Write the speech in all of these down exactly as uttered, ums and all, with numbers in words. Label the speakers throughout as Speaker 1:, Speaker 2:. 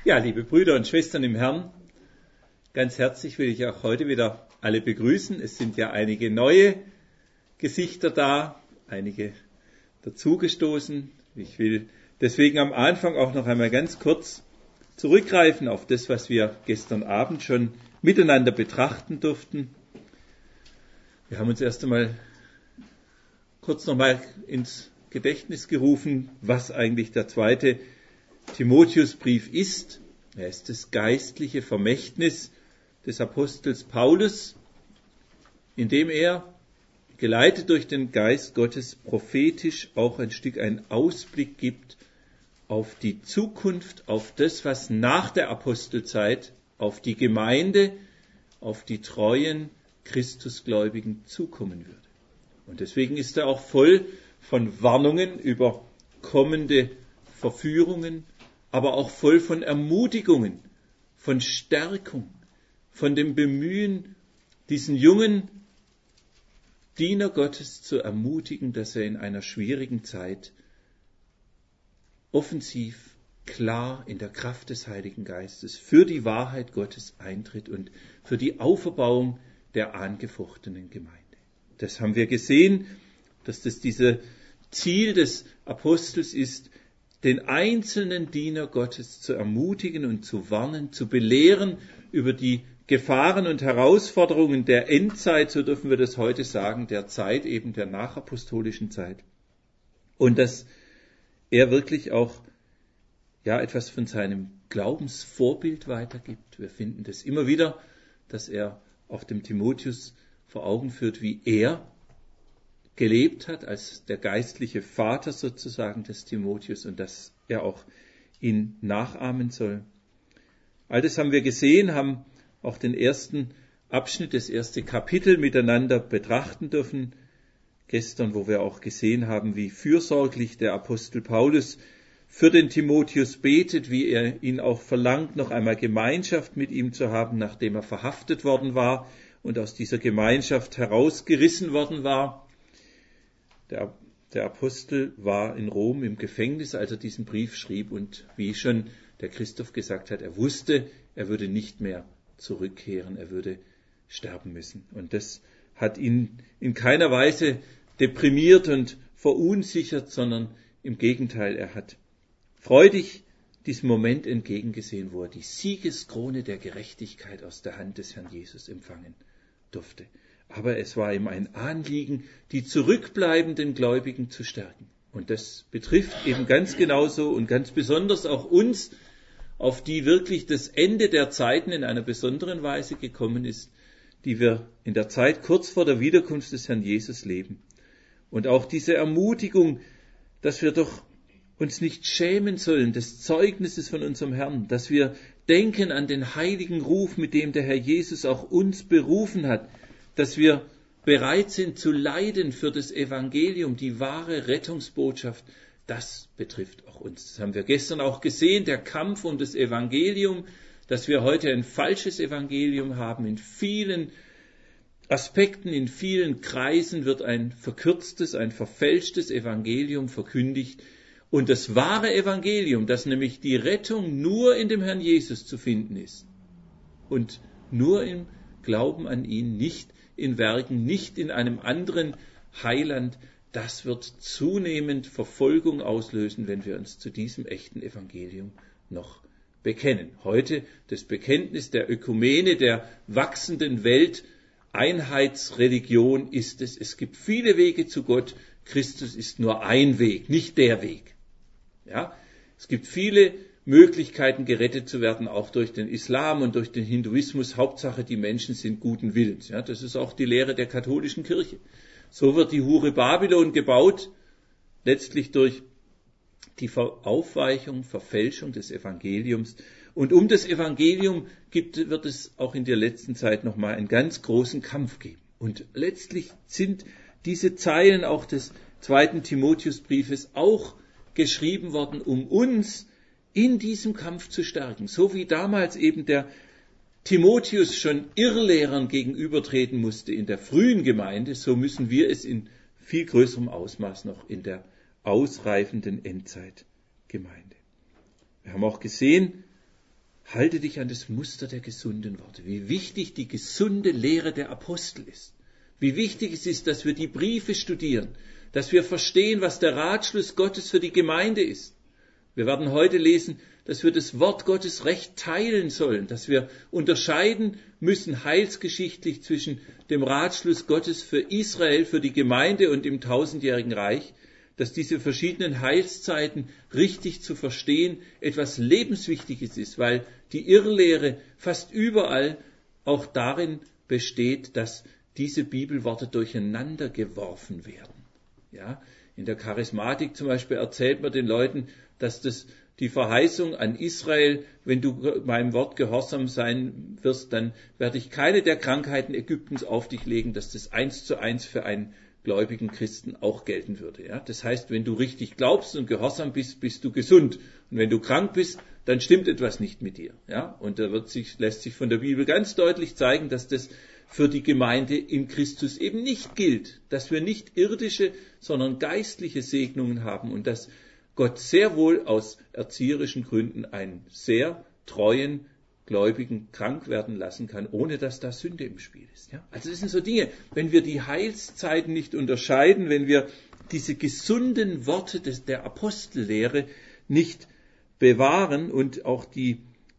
Speaker 1: Ja, liebe Brüder und Schwestern im Herrn, ganz herzlich will ich auch heute wieder alle begrüßen. Es sind ja einige neue Gesichter da, einige dazugestoßen. Ich will deswegen am Anfang auch noch einmal ganz kurz zurückgreifen auf das, was wir gestern Abend schon miteinander betrachten durften. Wir haben uns erst einmal kurz nochmal ins Gedächtnis gerufen, was eigentlich der zweite Timotheusbrief ist. Er ist das geistliche Vermächtnis des Apostels Paulus, in dem er, geleitet durch den Geist Gottes, prophetisch auch ein Stück einen Ausblick gibt auf die Zukunft, auf das, was nach der Apostelzeit auf die Gemeinde, auf die treuen Christusgläubigen zukommen würde. Und deswegen ist er auch voll von Warnungen über kommende Verführungen, aber auch voll von Ermutigungen, von Stärkung, von dem Bemühen, diesen jungen Diener Gottes zu ermutigen, dass er in einer schwierigen Zeit offensiv, klar in der Kraft des Heiligen Geistes für die Wahrheit Gottes eintritt und für die Auferbauung der angefochtenen Gemeinde. Das haben wir gesehen, dass das dieses Ziel des Apostels ist, den einzelnen Diener Gottes zu ermutigen und zu warnen, zu belehren über die Gefahren und Herausforderungen der Endzeit, so dürfen wir das heute sagen, der Zeit eben der nachapostolischen Zeit. Und dass er wirklich auch ja etwas von seinem Glaubensvorbild weitergibt. Wir finden das immer wieder, dass er auch dem Timotheus vor Augen führt, wie er gelebt hat als der geistliche Vater sozusagen des Timotheus und dass er auch ihn nachahmen soll. All das haben wir gesehen, haben auch den ersten Abschnitt, das erste Kapitel miteinander betrachten dürfen. Gestern, wo wir auch gesehen haben, wie fürsorglich der Apostel Paulus für den Timotheus betet, wie er ihn auch verlangt, noch einmal Gemeinschaft mit ihm zu haben, nachdem er verhaftet worden war und aus dieser Gemeinschaft herausgerissen worden war. Der, der Apostel war in Rom im Gefängnis, als er diesen Brief schrieb und wie schon der Christoph gesagt hat, er wusste, er würde nicht mehr zurückkehren, er würde sterben müssen. Und das hat ihn in keiner Weise deprimiert und verunsichert, sondern im Gegenteil, er hat freudig diesem Moment entgegengesehen, wo er die Siegeskrone der Gerechtigkeit aus der Hand des Herrn Jesus empfangen durfte. Aber es war ihm ein Anliegen, die zurückbleibenden Gläubigen zu stärken. Und das betrifft eben ganz genauso und ganz besonders auch uns, auf die wirklich das Ende der Zeiten in einer besonderen Weise gekommen ist, die wir in der Zeit kurz vor der Wiederkunft des Herrn Jesus leben. Und auch diese Ermutigung, dass wir doch uns nicht schämen sollen des Zeugnisses von unserem Herrn, dass wir denken an den heiligen Ruf, mit dem der Herr Jesus auch uns berufen hat, dass wir bereit sind zu leiden für das Evangelium, die wahre Rettungsbotschaft, das betrifft auch uns. Das haben wir gestern auch gesehen, der Kampf um das Evangelium, dass wir heute ein falsches Evangelium haben. In vielen Aspekten, in vielen Kreisen wird ein verkürztes, ein verfälschtes Evangelium verkündigt. Und das wahre Evangelium, dass nämlich die Rettung nur in dem Herrn Jesus zu finden ist und nur im Glauben an ihn, nicht in Werken, nicht in einem anderen Heiland, das wird zunehmend Verfolgung auslösen, wenn wir uns zu diesem echten Evangelium noch bekennen. Heute das Bekenntnis der Ökumene, der wachsenden Welteinheitsreligion ist es. Es gibt viele Wege zu Gott. Christus ist nur ein Weg, nicht der Weg. Ja, es gibt viele Möglichkeiten, gerettet zu werden, auch durch den Islam und durch den Hinduismus. Hauptsache, die Menschen sind guten Willens. Ja, das ist auch die Lehre der katholischen Kirche. So wird die Hure Babylon gebaut, letztlich durch die Aufweichung, Verfälschung des Evangeliums. Und um das Evangelium gibt, wird es auch in der letzten Zeit nochmal einen ganz großen Kampf geben. Und letztlich sind diese Zeilen auch des zweiten Timotheusbriefes auch geschrieben worden, um uns in diesem Kampf zu stärken. So wie damals eben der Timotheus schon Irrlehrern gegenübertreten musste in der frühen Gemeinde, so müssen wir es in viel größerem Ausmaß noch in der ausreifenden Endzeitgemeinde. Wir haben auch gesehen, halte dich an das Muster der gesunden Worte. Wie wichtig die gesunde Lehre der Apostel ist. Wie wichtig es ist, dass wir die Briefe studieren, dass wir verstehen, was der Ratschluss Gottes für die Gemeinde ist. Wir werden heute lesen, dass wir das Wort Gottes recht teilen sollen, dass wir unterscheiden müssen heilsgeschichtlich zwischen dem Ratschluss Gottes für Israel, für die Gemeinde und im tausendjährigen Reich, dass diese verschiedenen Heilszeiten richtig zu verstehen etwas Lebenswichtiges ist, weil die Irrlehre fast überall auch darin besteht, dass diese Bibelworte durcheinander geworfen werden. Ja, in der Charismatik zum Beispiel erzählt man den Leuten, dass das die Verheißung an Israel, wenn du meinem Wort gehorsam sein wirst, dann werde ich keine der Krankheiten Ägyptens auf dich legen, dass das eins zu eins für einen gläubigen Christen auch gelten würde. Ja? Das heißt, wenn du richtig glaubst und gehorsam bist, bist du gesund. Und wenn du krank bist, dann stimmt etwas nicht mit dir. Ja? Und da wird sich, lässt sich von der Bibel ganz deutlich zeigen, dass das für die Gemeinde in Christus eben nicht gilt, dass wir nicht irdische, sondern geistliche Segnungen haben und dass Gott sehr wohl aus erzieherischen Gründen einen sehr treuen Gläubigen krank werden lassen kann, ohne dass da Sünde im Spiel ist. Ja? Also das sind so Dinge, wenn wir die Heilszeiten nicht unterscheiden, wenn wir diese gesunden Worte des, der Apostellehre nicht bewahren und auch die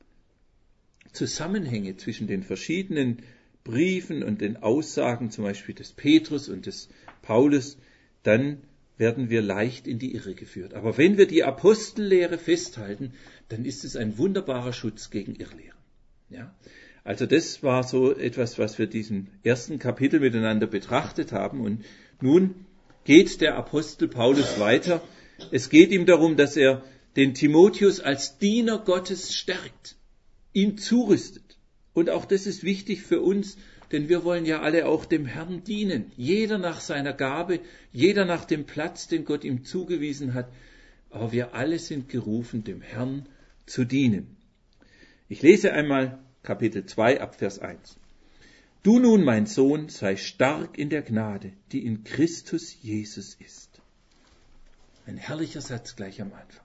Speaker 1: Zusammenhänge zwischen den verschiedenen Briefen und den Aussagen, zum Beispiel des Petrus und des Paulus, dann werden wir leicht in die Irre geführt. Aber wenn wir die Apostellehre festhalten, dann ist es ein wunderbarer Schutz gegen Irrlehren. Ja? Also das war so etwas, was wir diesen ersten Kapitel miteinander betrachtet haben. Und nun geht der Apostel Paulus weiter. Es geht ihm darum, dass er den Timotheus als Diener Gottes stärkt, ihn zurüstet. Und auch das ist wichtig für uns, denn wir wollen ja alle auch dem Herrn dienen. Jeder nach seiner Gabe, jeder nach dem Platz, den Gott ihm zugewiesen hat. Aber wir alle sind gerufen, dem Herrn zu dienen. Ich lese einmal Kapitel zwei ab Vers eins. Du nun, mein Sohn, sei stark in der Gnade, die in Christus Jesus ist. Ein herrlicher Satz gleich am Anfang.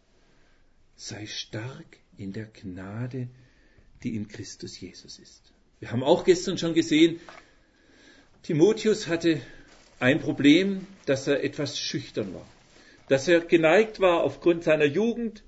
Speaker 1: Sei stark in der Gnade, die in Christus Jesus ist. Wir haben auch gestern schon gesehen, Timotheus hatte ein Problem, dass er etwas schüchtern war. Dass er geneigt war, aufgrund seiner Jugend,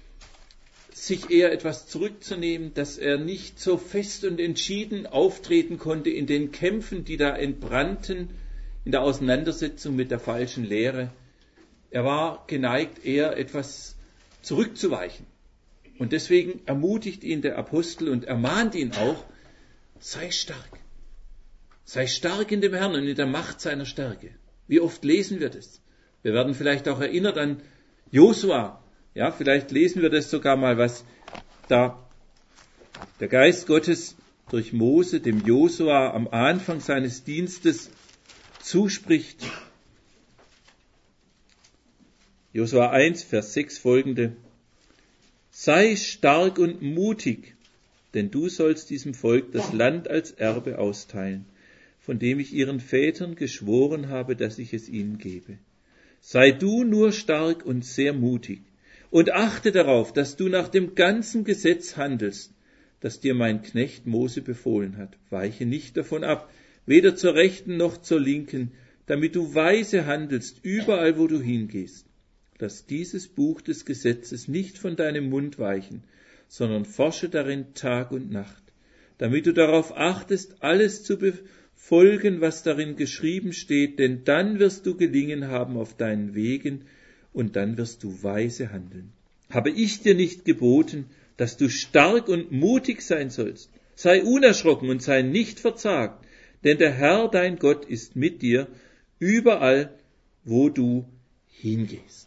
Speaker 1: sich eher etwas zurückzunehmen, dass er nicht so fest und entschieden auftreten konnte in den Kämpfen, die da entbrannten, in der Auseinandersetzung mit der falschen Lehre. Er war geneigt, eher etwas zurückzuweichen. Und deswegen ermutigt ihn der Apostel und ermahnt ihn auch, sei stark. Sei stark in dem Herrn und in der Macht seiner Stärke. Wie oft lesen wir das? Wir werden vielleicht auch erinnert an Josua. Ja, vielleicht lesen wir das sogar mal, was da der Geist Gottes durch Mose dem Josua am Anfang seines Dienstes zuspricht. Josua eins, Vers sechs folgende. Sei stark und mutig, denn du sollst diesem Volk das Land als Erbe austeilen, von dem ich ihren Vätern geschworen habe, dass ich es ihnen gebe. Sei du nur stark und sehr mutig und achte darauf, dass du nach dem ganzen Gesetz handelst, das dir mein Knecht Mose befohlen hat. Weiche nicht davon ab, weder zur Rechten noch zur Linken, damit du weise handelst überall, wo du hingehst. Lass dieses Buch des Gesetzes nicht von deinem Mund weichen, sondern forsche darin Tag und Nacht, damit du darauf achtest, alles zu befolgen, was darin geschrieben steht, denn dann wirst du Gelingen haben auf deinen Wegen und dann wirst du weise handeln. Habe ich dir nicht geboten, dass du stark und mutig sein sollst? Sei unerschrocken und sei nicht verzagt, denn der Herr, dein Gott, ist mit dir überall, wo du hingehst.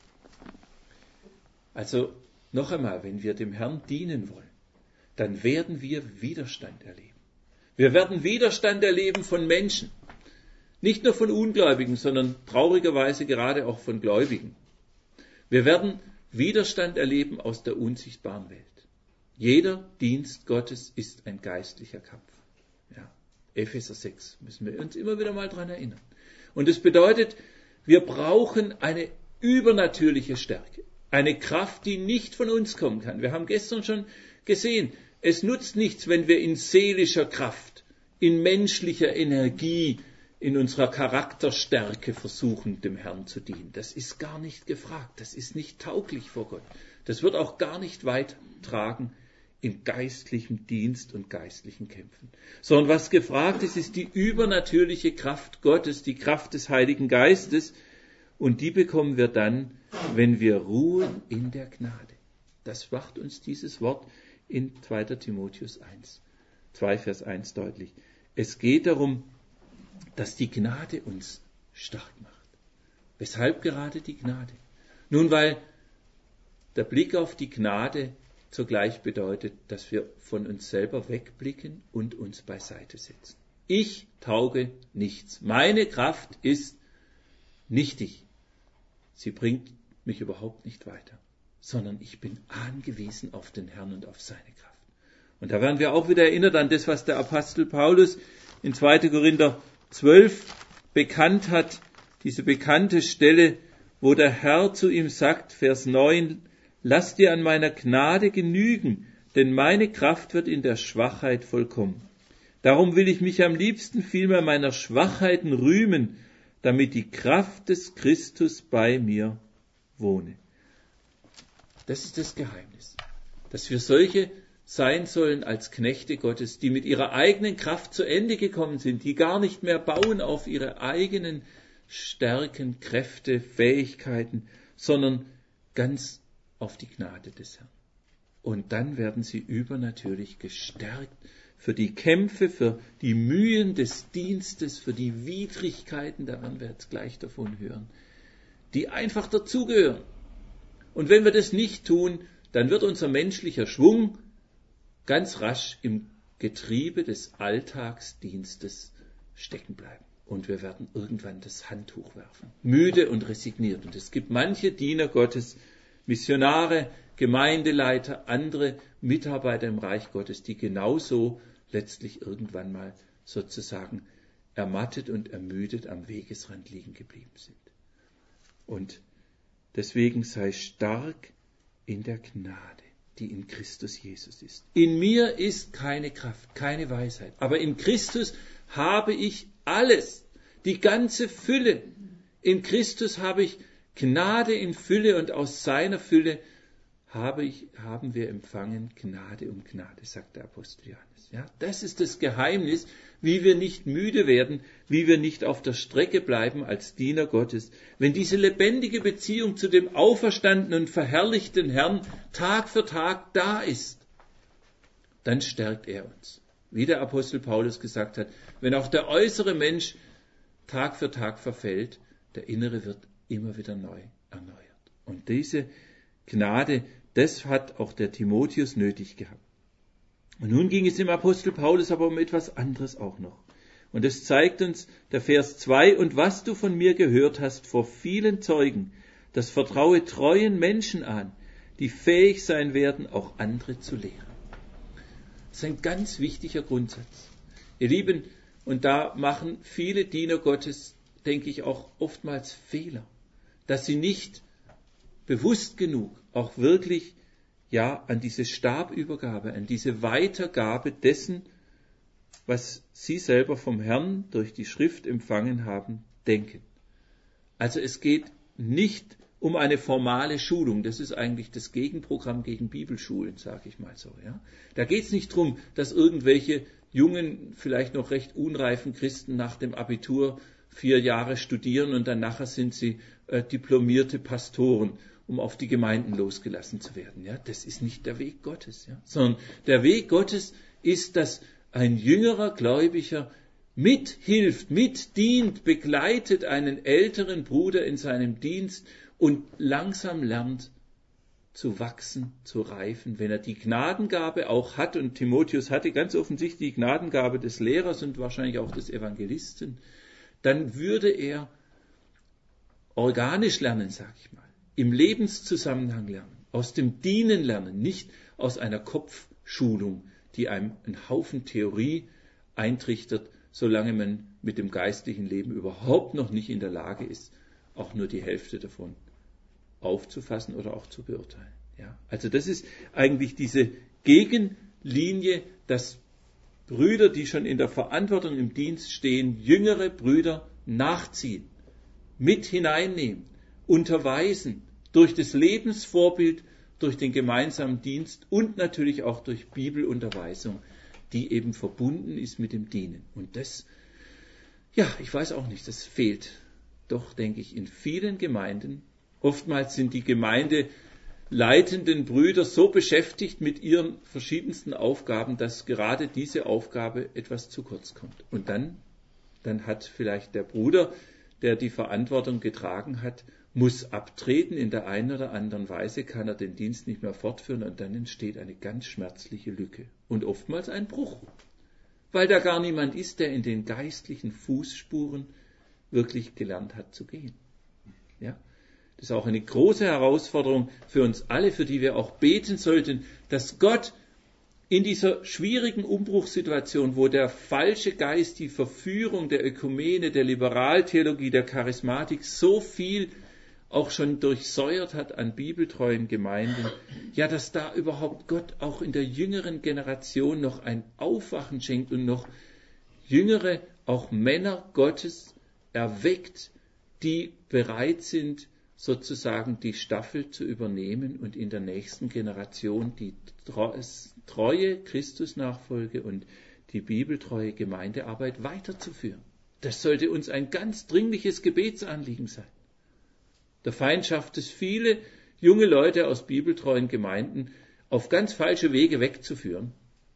Speaker 1: Also noch einmal, wenn wir dem Herrn dienen wollen, dann werden wir Widerstand erleben. Wir werden Widerstand erleben von Menschen. Nicht nur von Ungläubigen, sondern traurigerweise gerade auch von Gläubigen. Wir werden Widerstand erleben aus der unsichtbaren Welt. Jeder Dienst Gottes ist ein geistlicher Kampf. Ja, Epheser sechs müssen wir uns immer wieder mal dran erinnern. Und es bedeutet, wir brauchen eine übernatürliche Stärke. Eine Kraft, die nicht von uns kommen kann. Wir haben gestern schon gesehen, Es nutzt nichts, wenn wir in seelischer Kraft, in menschlicher Energie, in unserer Charakterstärke versuchen, dem Herrn zu dienen. Das ist gar nicht gefragt, das ist nicht tauglich vor Gott. Das wird auch gar nicht weit tragen im geistlichen Dienst und geistlichen Kämpfen. Sondern was gefragt ist, ist die übernatürliche Kraft Gottes, die Kraft des Heiligen Geistes. Und die bekommen wir dann, wenn wir ruhen in der Gnade. Das macht uns dieses Wort in zweiter Timotheus eins, zwei Vers eins deutlich. Es geht darum, dass die Gnade uns stark macht. Weshalb gerade die Gnade? Nun, weil der Blick auf die Gnade zugleich bedeutet, dass wir von uns selber wegblicken und uns beiseite setzen. Ich tauge nichts. Meine Kraft ist nichtig. Sie bringt mich überhaupt nicht weiter, sondern ich bin angewiesen auf den Herrn und auf seine Kraft. Und da werden wir auch wieder erinnert an das, was der Apostel Paulus in zweiter Korinther zwölf bekannt hat, diese bekannte Stelle, wo der Herr zu ihm sagt, Vers neun, lass dir an meiner Gnade genügen, denn meine Kraft wird in der Schwachheit vollkommen. Darum will ich mich am liebsten vielmehr meiner Schwachheiten rühmen, damit die Kraft des Christus bei mir wohne. Das ist das Geheimnis, dass wir solche sein sollen als Knechte Gottes, die mit ihrer eigenen Kraft zu Ende gekommen sind, die gar nicht mehr bauen auf ihre eigenen Stärken, Kräfte, Fähigkeiten, sondern ganz auf die Gnade des Herrn. Und dann werden sie übernatürlich gestärkt für die Kämpfe, für die Mühen des Dienstes, für die Widrigkeiten, da werden wir jetzt gleich davon hören, die einfach dazugehören. Und wenn wir das nicht tun, dann wird unser menschlicher Schwung ganz rasch im Getriebe des Alltagsdienstes stecken bleiben. Und wir werden irgendwann das Handtuch werfen, müde und resigniert. Und es gibt manche Diener Gottes, Missionare, Gemeindeleiter, andere Mitarbeiter im Reich Gottes, die genauso letztlich irgendwann mal sozusagen ermattet und ermüdet am Wegesrand liegen geblieben sind. Und deswegen sei stark in der Gnade, die in Christus Jesus ist. In mir ist keine Kraft, keine Weisheit, aber in Christus habe ich alles, die ganze Fülle. In Christus habe ich Gnade in Fülle und aus seiner Fülle habe ich, haben wir empfangen Gnade um Gnade, sagt der Apostel Johannes. Ja, das ist das Geheimnis, wie wir nicht müde werden, wie wir nicht auf der Strecke bleiben als Diener Gottes. Wenn diese lebendige Beziehung zu dem auferstandenen und verherrlichten Herrn Tag für Tag da ist, dann stärkt er uns. Wie der Apostel Paulus gesagt hat, wenn auch der äußere Mensch Tag für Tag verfällt, der innere wird immer wieder neu erneuert. Und diese Gnade, das hat auch der Timotheus nötig gehabt. Und nun ging es dem Apostel Paulus aber um etwas anderes auch noch. Und es zeigt uns der Vers zwei, und was du von mir gehört hast vor vielen Zeugen, das vertraue treuen Menschen an, die fähig sein werden, auch andere zu lehren. Das ist ein ganz wichtiger Grundsatz. Ihr Lieben, und da machen viele Diener Gottes, denke ich, auch oftmals Fehler, dass sie nicht bewusst genug auch wirklich ja an diese Stabübergabe, an diese Weitergabe dessen, was sie selber vom Herrn durch die Schrift empfangen haben, denken. Also es geht nicht um eine formale Schulung, das ist eigentlich das Gegenprogramm gegen Bibelschulen, sage ich mal so. Ja? Da geht es nicht darum, dass irgendwelche jungen, vielleicht noch recht unreifen Christen nach dem Abitur vier Jahre studieren und dann nachher sind sie äh, diplomierte Pastoren, um auf die Gemeinden losgelassen zu werden. Ja? Das ist nicht der Weg Gottes, ja? Sondern der Weg Gottes ist, dass ein jüngerer Gläubiger mithilft, mitdient, begleitet einen älteren Bruder in seinem Dienst und langsam lernt zu wachsen, zu reifen. Wenn er die Gnadengabe auch hat, und Timotheus hatte ganz offensichtlich die Gnadengabe des Lehrers und wahrscheinlich auch des Evangelisten, dann würde er organisch lernen, sag ich mal, im Lebenszusammenhang lernen, aus dem Dienen lernen, nicht aus einer Kopfschulung, die einem einen Haufen Theorie eintrichtert, solange man mit dem geistlichen Leben überhaupt noch nicht in der Lage ist, auch nur die Hälfte davon aufzufassen oder auch zu beurteilen. Ja? Also das ist eigentlich diese Gegenlinie Linie, dass Brüder, die schon in der Verantwortung im Dienst stehen, jüngere Brüder nachziehen, mit hineinnehmen, unterweisen, durch das Lebensvorbild, durch den gemeinsamen Dienst und natürlich auch durch Bibelunterweisung, die eben verbunden ist mit dem Dienen. Und das, ja, ich weiß auch nicht, das fehlt doch, denke ich, in vielen Gemeinden. Oftmals sind die gemeindeleitenden Brüder so beschäftigt mit ihren verschiedensten Aufgaben, dass gerade diese Aufgabe etwas zu kurz kommt. Und dann, dann hat vielleicht der Bruder, der die Verantwortung getragen hat, muss abtreten, in der einen oder anderen Weise kann er den Dienst nicht mehr fortführen und dann entsteht eine ganz schmerzliche Lücke und oftmals ein Bruch, weil da gar niemand ist, der in den geistlichen Fußspuren wirklich gelernt hat zu gehen. Ja? Das ist auch eine große Herausforderung für uns alle, für die wir auch beten sollten, dass Gott in dieser schwierigen Umbruchssituation, wo der falsche Geist, die Verführung der Ökumene, der Liberaltheologie, der Charismatik so viel auch schon durchsäuert hat an bibeltreuen Gemeinden, ja, dass da überhaupt Gott auch in der jüngeren Generation noch ein Aufwachen schenkt und noch jüngere, auch Männer Gottes erweckt, die bereit sind, sozusagen die Staffel zu übernehmen und in der nächsten Generation die treue Christusnachfolge und die bibeltreue Gemeindearbeit weiterzuführen. Das sollte uns ein ganz dringliches Gebetsanliegen sein. Der Feind schafft es, viele junge Leute aus bibeltreuen Gemeinden auf ganz falsche Wege wegzuführen.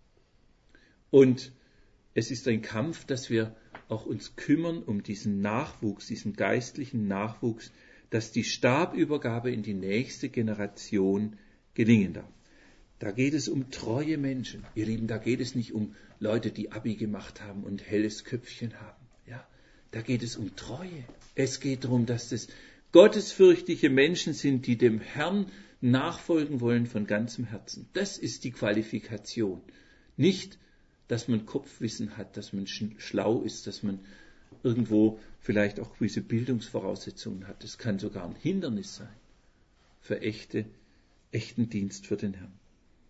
Speaker 1: Und es ist ein Kampf, dass wir auch uns kümmern um diesen Nachwuchs, diesen geistlichen Nachwuchs, dass die Stabübergabe in die nächste Generation gelingen darf. Da geht es um treue Menschen. Ihr Lieben, da geht es nicht um Leute, die Abi gemacht haben und helles Köpfchen haben. Ja, da geht es um Treue. Es geht darum, dass das gottesfürchtige Menschen sind, die dem Herrn nachfolgen wollen von ganzem Herzen. Das ist die Qualifikation. Nicht, dass man Kopfwissen hat, dass man schlau ist, dass man irgendwo vielleicht auch gewisse Bildungsvoraussetzungen hat. Das kann sogar ein Hindernis sein für echte, echten Dienst für den Herrn.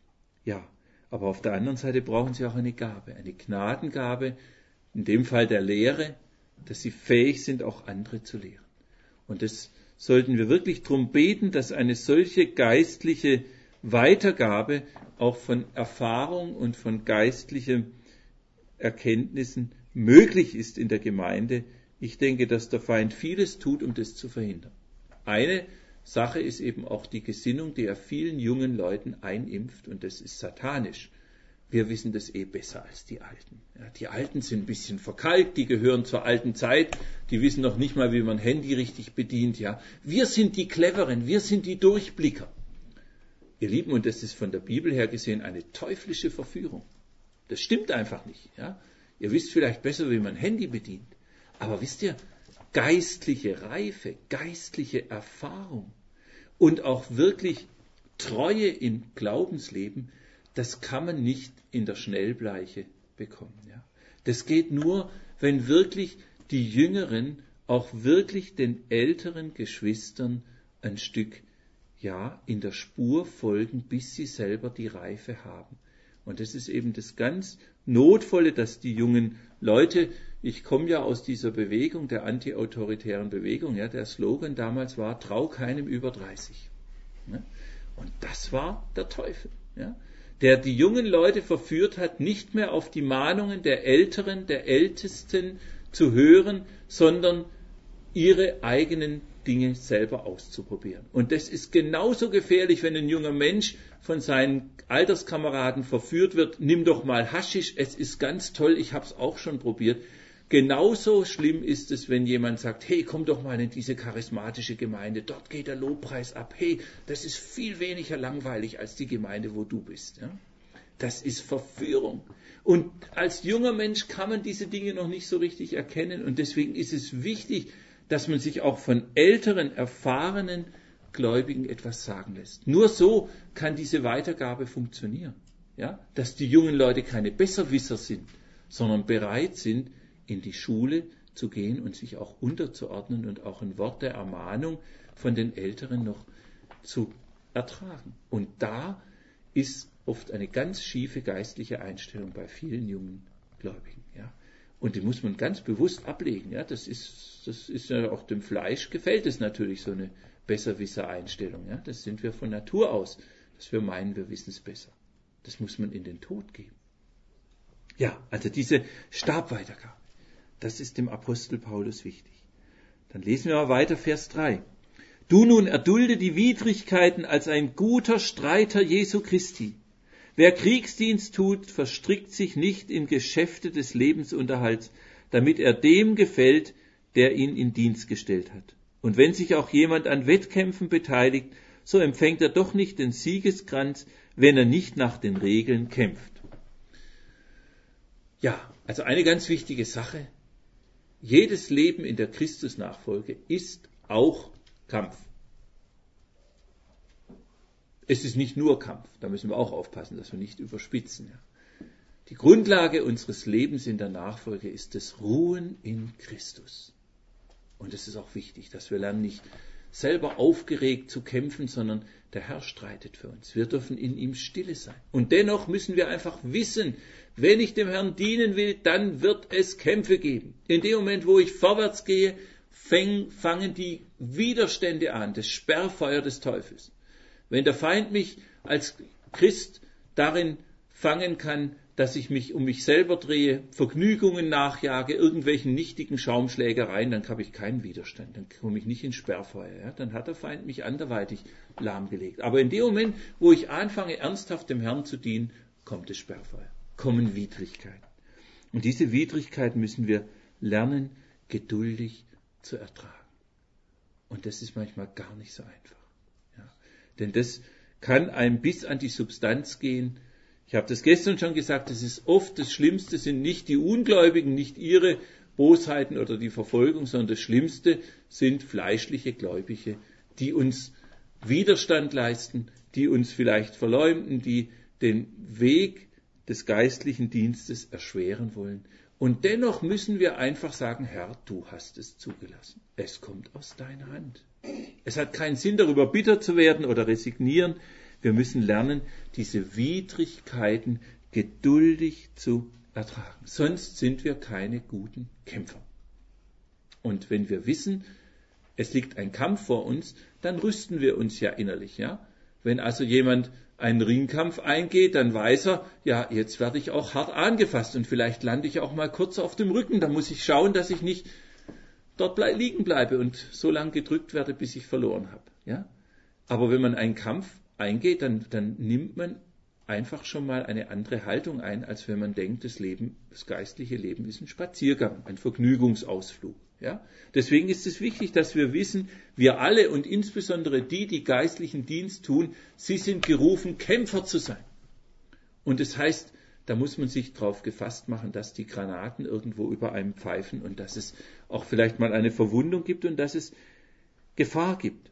Speaker 1: Ja, aber auf der anderen Seite brauchen sie auch eine Gabe, eine Gnadengabe, in dem Fall der Lehre, dass sie fähig sind, auch andere zu lehren. Und das sollten wir wirklich darum beten, dass eine solche geistliche Weitergabe auch von Erfahrung und von geistlichen Erkenntnissen möglich ist in der Gemeinde. Ich denke, dass der Feind vieles tut, um das zu verhindern. Eine Sache ist eben auch die Gesinnung, die er vielen jungen Leuten einimpft, und das ist satanisch. Wir wissen das eh besser als die Alten. Ja, die Alten sind ein bisschen verkalkt, die gehören zur alten Zeit, die wissen noch nicht mal, wie man Handy richtig bedient. Ja, wir sind die Cleveren, wir sind die Durchblicker. Ihr Lieben, und das ist von der Bibel her gesehen eine teuflische Verführung. Das stimmt einfach nicht. Ja, ihr wisst vielleicht besser, wie man Handy bedient. Aber wisst ihr, geistliche Reife, geistliche Erfahrung und auch wirklich Treue im Glaubensleben, das kann man nicht in der Schnellbleiche bekommen. Ja? Das geht nur, wenn wirklich die Jüngeren auch wirklich den älteren Geschwistern ein Stück ja, in der Spur folgen, bis sie selber die Reife haben. Und das ist eben das ganz Notvolle, dass die jungen Leute, ich komme ja aus dieser Bewegung, der antiautoritären Bewegung, ja, der Slogan damals war, trau keinem über dreißig. Ja? Und das war der Teufel. Ja? Der die jungen Leute verführt hat, nicht mehr auf die Mahnungen der Älteren, der Ältesten zu hören, sondern ihre eigenen Dinge selber auszuprobieren. Und das ist genauso gefährlich, wenn ein junger Mensch von seinen Alterskameraden verführt wird, nimm doch mal Haschisch, es ist ganz toll, ich habe es auch schon probiert. Genauso schlimm ist es, wenn jemand sagt, hey, komm doch mal in diese charismatische Gemeinde, dort geht der Lobpreis ab, hey, das ist viel weniger langweilig als die Gemeinde, wo du bist. Ja? Das ist Verführung. Und als junger Mensch kann man diese Dinge noch nicht so richtig erkennen, und deswegen ist es wichtig, dass man sich auch von älteren, erfahrenen Gläubigen etwas sagen lässt. Nur so kann diese Weitergabe funktionieren. Ja? Dass die jungen Leute keine Besserwisser sind, sondern bereit sind, in die Schule zu gehen und sich auch unterzuordnen und auch ein Wort der Ermahnung von den Älteren noch zu ertragen. Und da ist oft eine ganz schiefe geistliche Einstellung bei vielen jungen Gläubigen. Ja. Und die muss man ganz bewusst ablegen. Ja. Das ist, das ist ja auch dem Fleisch gefällt es natürlich, so eine Besserwisser-Einstellung. Ja. Das sind wir von Natur aus, dass wir meinen, wir wissen es besser. Das muss man in den Tod geben. Ja, also diese Stabweitergabe, das ist dem Apostel Paulus wichtig. Dann lesen wir mal weiter, Vers drei. Du nun erdulde die Widrigkeiten als ein guter Streiter Jesu Christi. Wer Kriegsdienst tut, verstrickt sich nicht in Geschäfte des Lebensunterhalts, damit er dem gefällt, der ihn in Dienst gestellt hat. Und wenn sich auch jemand an Wettkämpfen beteiligt, so empfängt er doch nicht den Siegeskranz, wenn er nicht nach den Regeln kämpft. Ja, also eine ganz wichtige Sache. Jedes Leben in der Christusnachfolge ist auch Kampf. Es ist nicht nur Kampf, da müssen wir auch aufpassen, dass wir nicht überspitzen. Ja. Die Grundlage unseres Lebens in der Nachfolge ist das Ruhen in Christus. Und es ist auch wichtig, dass wir lernen, nicht selber aufgeregt zu kämpfen, sondern der Herr streitet für uns. Wir dürfen in ihm stille sein. Und dennoch müssen wir einfach wissen, wenn ich dem Herrn dienen will, dann wird es Kämpfe geben. In dem Moment, wo ich vorwärts gehe, fäng, fangen die Widerstände an, das Sperrfeuer des Teufels. Wenn der Feind mich als Christ darin fangen kann, dass ich mich um mich selber drehe, Vergnügungen nachjage, irgendwelchen nichtigen Schaumschlägereien, dann habe ich keinen Widerstand, dann komme ich nicht ins Sperrfeuer. Ja? Dann hat der Feind mich anderweitig lahmgelegt. Aber in dem Moment, wo ich anfange, ernsthaft dem Herrn zu dienen, kommt das Sperrfeuer, kommen Widrigkeiten. Und diese Widrigkeiten müssen wir lernen, geduldig zu ertragen. Und das ist manchmal gar nicht so einfach. Ja? Denn das kann einem bis an die Substanz gehen. Ich habe das gestern schon gesagt, das ist oft das Schlimmste, sind nicht die Ungläubigen, nicht ihre Bosheiten oder die Verfolgung, sondern das Schlimmste sind fleischliche Gläubige, die uns Widerstand leisten, die uns vielleicht verleumden, die den Weg des geistlichen Dienstes erschweren wollen. Und dennoch müssen wir einfach sagen, Herr, du hast es zugelassen. Es kommt aus deiner Hand. Es hat keinen Sinn, darüber bitter zu werden oder resignieren. Wir müssen lernen, diese Widrigkeiten geduldig zu ertragen. Sonst sind wir keine guten Kämpfer. Und wenn wir wissen, es liegt ein Kampf vor uns, dann rüsten wir uns ja innerlich. Ja? Wenn also jemand einen Ringkampf eingeht, dann weiß er, ja, jetzt werde ich auch hart angefasst und vielleicht lande ich auch mal kurz auf dem Rücken. Da muss ich schauen, dass ich nicht dort bleib, liegen bleibe und so lange gedrückt werde, bis ich verloren habe. Ja? Aber wenn man einen Kampf eingeht, dann, dann nimmt man einfach schon mal eine andere Haltung ein, als wenn man denkt, das Leben, das geistliche Leben ist ein Spaziergang, ein Vergnügungsausflug. Ja? Deswegen ist es wichtig, dass wir wissen, wir alle und insbesondere die, die geistlichen Dienst tun, sie sind gerufen, Kämpfer zu sein. Und das heißt, da muss man sich drauf gefasst machen, dass die Granaten irgendwo über einem pfeifen und dass es auch vielleicht mal eine Verwundung gibt und dass es Gefahr gibt.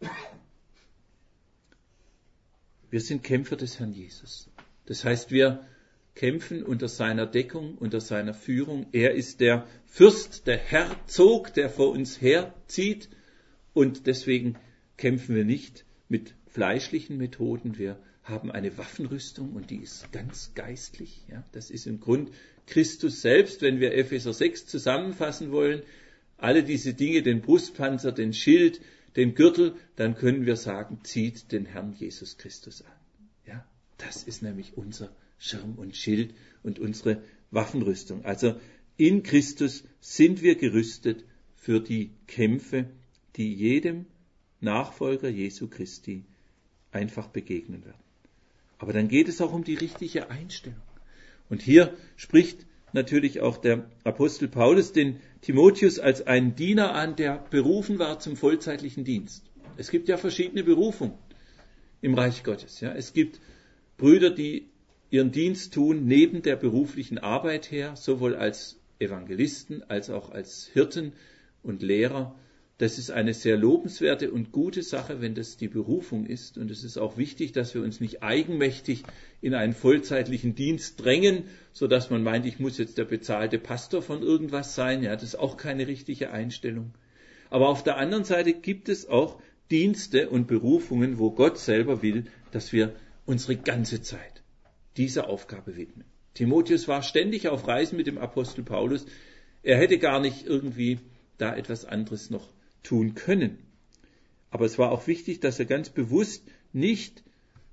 Speaker 1: Wir sind Kämpfer des Herrn Jesus. Das heißt, wir kämpfen unter seiner Deckung, unter seiner Führung. Er ist der Fürst, der Herzog, der vor uns herzieht. Und deswegen kämpfen wir nicht mit fleischlichen Methoden. Wir haben eine Waffenrüstung und die ist ganz geistlich. Ja, das ist im Grund Christus selbst, wenn wir Epheser sechs zusammenfassen wollen. Alle diese Dinge, den Brustpanzer, den Schild, den Gürtel, dann können wir sagen, zieht den Herrn Jesus Christus an. Ja, das ist nämlich unser Schirm und Schild und unsere Waffenrüstung. Also in Christus sind wir gerüstet für die Kämpfe, die jedem Nachfolger Jesu Christi einfach begegnen werden. Aber dann geht es auch um die richtige Einstellung. Und hier spricht natürlich auch der Apostel Paulus den Timotheus als einen Diener an, der berufen war zum vollzeitlichen Dienst. Es gibt ja verschiedene Berufungen im Reich Gottes. Ja. Es gibt Brüder, die ihren Dienst tun neben der beruflichen Arbeit her, sowohl als Evangelisten als auch als Hirten und Lehrer. Das ist eine sehr lobenswerte und gute Sache, wenn das die Berufung ist. Und es ist auch wichtig, dass wir uns nicht eigenmächtig in einen vollzeitlichen Dienst drängen, sodass man meint, ich muss jetzt der bezahlte Pastor von irgendwas sein. Ja, das ist auch keine richtige Einstellung. Aber auf der anderen Seite gibt es auch Dienste und Berufungen, wo Gott selber will, dass wir unsere ganze Zeit dieser Aufgabe widmen. Timotheus war ständig auf Reisen mit dem Apostel Paulus. Er hätte gar nicht irgendwie da etwas anderes noch tun können. Aber es war auch wichtig, dass er ganz bewusst nicht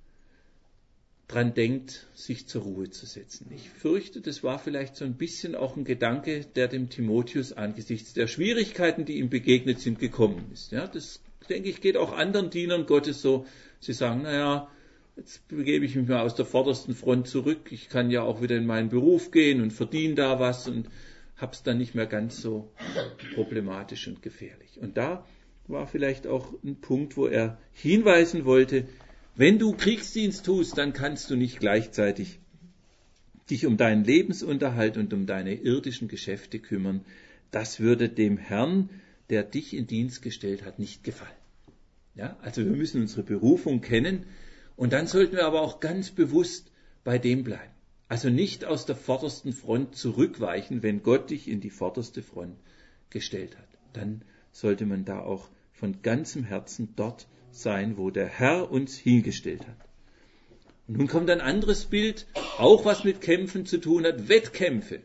Speaker 1: dran denkt, sich zur Ruhe zu setzen. Ich fürchte, das war vielleicht so ein bisschen auch ein Gedanke, der dem Timotheus angesichts der Schwierigkeiten, die ihm begegnet sind, gekommen ist. Ja, das, denke ich, geht auch anderen Dienern Gottes so. Sie sagen, naja, jetzt begebe ich mich mal aus der vordersten Front zurück. Ich kann ja auch wieder in meinen Beruf gehen und verdiene da was und habe es dann nicht mehr ganz so problematisch und gefährlich. Und da war vielleicht auch ein Punkt, wo er hinweisen wollte, wenn du Kriegsdienst tust, dann kannst du nicht gleichzeitig dich um deinen Lebensunterhalt und um deine irdischen Geschäfte kümmern. Das würde dem Herrn, der dich in Dienst gestellt hat, nicht gefallen. Ja, also wir müssen unsere Berufung kennen und dann sollten wir aber auch ganz bewusst bei dem bleiben. Also nicht aus der vordersten Front zurückweichen, wenn Gott dich in die vorderste Front gestellt hat. Dann sollte man da auch von ganzem Herzen dort sein, wo der Herr uns hingestellt hat. Und nun kommt ein anderes Bild, auch was mit Kämpfen zu tun hat, Wettkämpfe.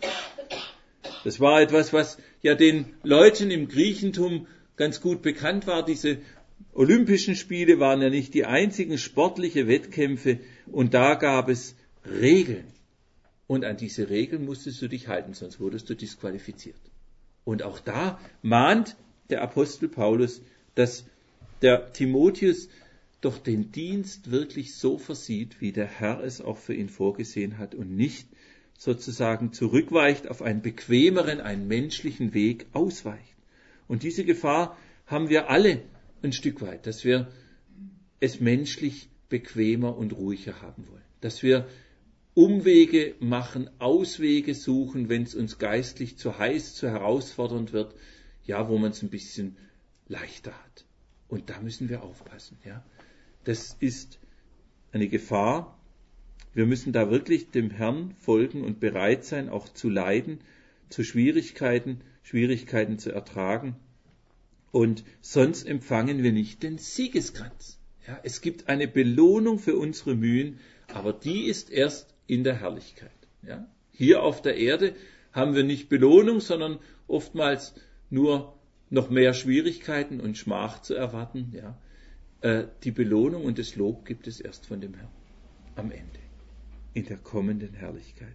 Speaker 1: Das war etwas, was ja den Leuten im Griechentum ganz gut bekannt war. Diese Olympischen Spiele waren ja nicht die einzigen sportlichen Wettkämpfe und da gab es Regeln. Und an diese Regeln musstest du dich halten, sonst wurdest du disqualifiziert. Und auch da mahnt der Apostel Paulus, dass der Timotheus doch den Dienst wirklich so versieht, wie der Herr es auch für ihn vorgesehen hat und nicht sozusagen zurückweicht auf einen bequemeren, einen menschlichen Weg ausweicht. Und diese Gefahr haben wir alle ein Stück weit, dass wir es menschlich bequemer und ruhiger haben wollen. Dass wir Umwege machen, Auswege suchen, wenn es uns geistlich zu heiß, zu herausfordernd wird, ja, wo man es ein bisschen leichter hat. Und da müssen wir aufpassen. Ja. Das ist eine Gefahr. Wir müssen da wirklich dem Herrn folgen und bereit sein, auch zu leiden, zu Schwierigkeiten, Schwierigkeiten zu ertragen. Und sonst empfangen wir nicht den Siegeskranz. Ja, es gibt eine Belohnung für unsere Mühen, aber die ist erst in der Herrlichkeit. Ja. Hier auf der Erde haben wir nicht Belohnung, sondern oftmals nur noch mehr Schwierigkeiten und Schmach zu erwarten. Ja. Äh, die Belohnung und das Lob gibt es erst von dem Herrn am Ende, in der kommenden Herrlichkeit.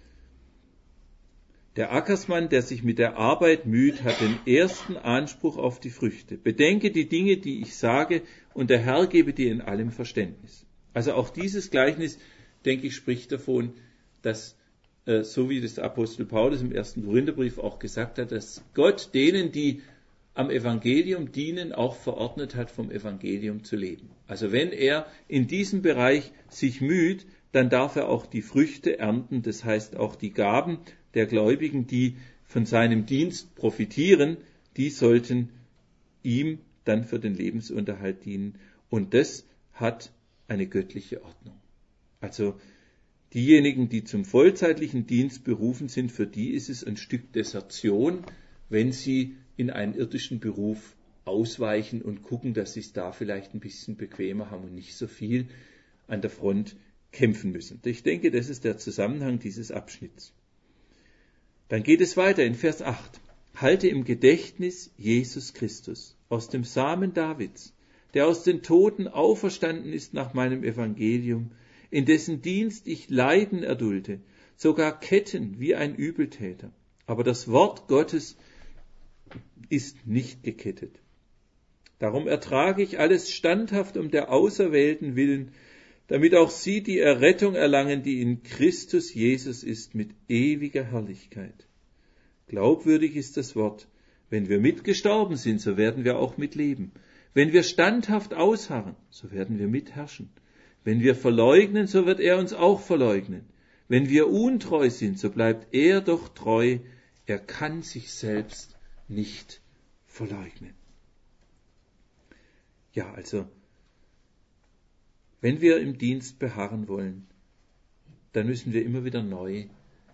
Speaker 1: Der Ackersmann, der sich mit der Arbeit müht, hat den ersten Anspruch auf die Früchte. Bedenke die Dinge, die ich sage, und der Herr gebe dir in allem Verständnis. Also auch dieses Gleichnis, denke ich, spricht davon, dass, äh, so wie das Apostel Paulus im ersten Korintherbrief auch gesagt hat, dass Gott denen, die am Evangelium dienen, auch verordnet hat, vom Evangelium zu leben. Also wenn er in diesem Bereich sich müht, dann darf er auch die Früchte ernten, das heißt auch die Gaben der Gläubigen, die von seinem Dienst profitieren, die sollten ihm dann für den Lebensunterhalt dienen. Und das hat eine göttliche Ordnung. Also diejenigen, die zum vollzeitlichen Dienst berufen sind, für die ist es ein Stück Desertion, wenn sie in einen irdischen Beruf ausweichen und gucken, dass sie es da vielleicht ein bisschen bequemer haben und nicht so viel an der Front kämpfen müssen. Ich denke, das ist der Zusammenhang dieses Abschnitts. Dann geht es weiter in Vers acht. Halte im Gedächtnis Jesus Christus, aus dem Samen Davids, der aus den Toten auferstanden ist nach meinem Evangelium, in dessen Dienst ich Leiden erdulde, sogar Ketten wie ein Übeltäter. Aber das Wort Gottes ist nicht gekettet. Darum ertrage ich alles standhaft um der Auserwählten willen, damit auch sie die Errettung erlangen, die in Christus Jesus ist, mit ewiger Herrlichkeit. Glaubwürdig ist das Wort. Wenn wir mitgestorben sind, so werden wir auch mitleben. Wenn wir standhaft ausharren, so werden wir mitherrschen. Wenn wir verleugnen, so wird er uns auch verleugnen. Wenn wir untreu sind, so bleibt er doch treu. Er kann sich selbst nicht verleugnen. Ja, also, wenn wir im Dienst beharren wollen, dann müssen wir immer wieder neu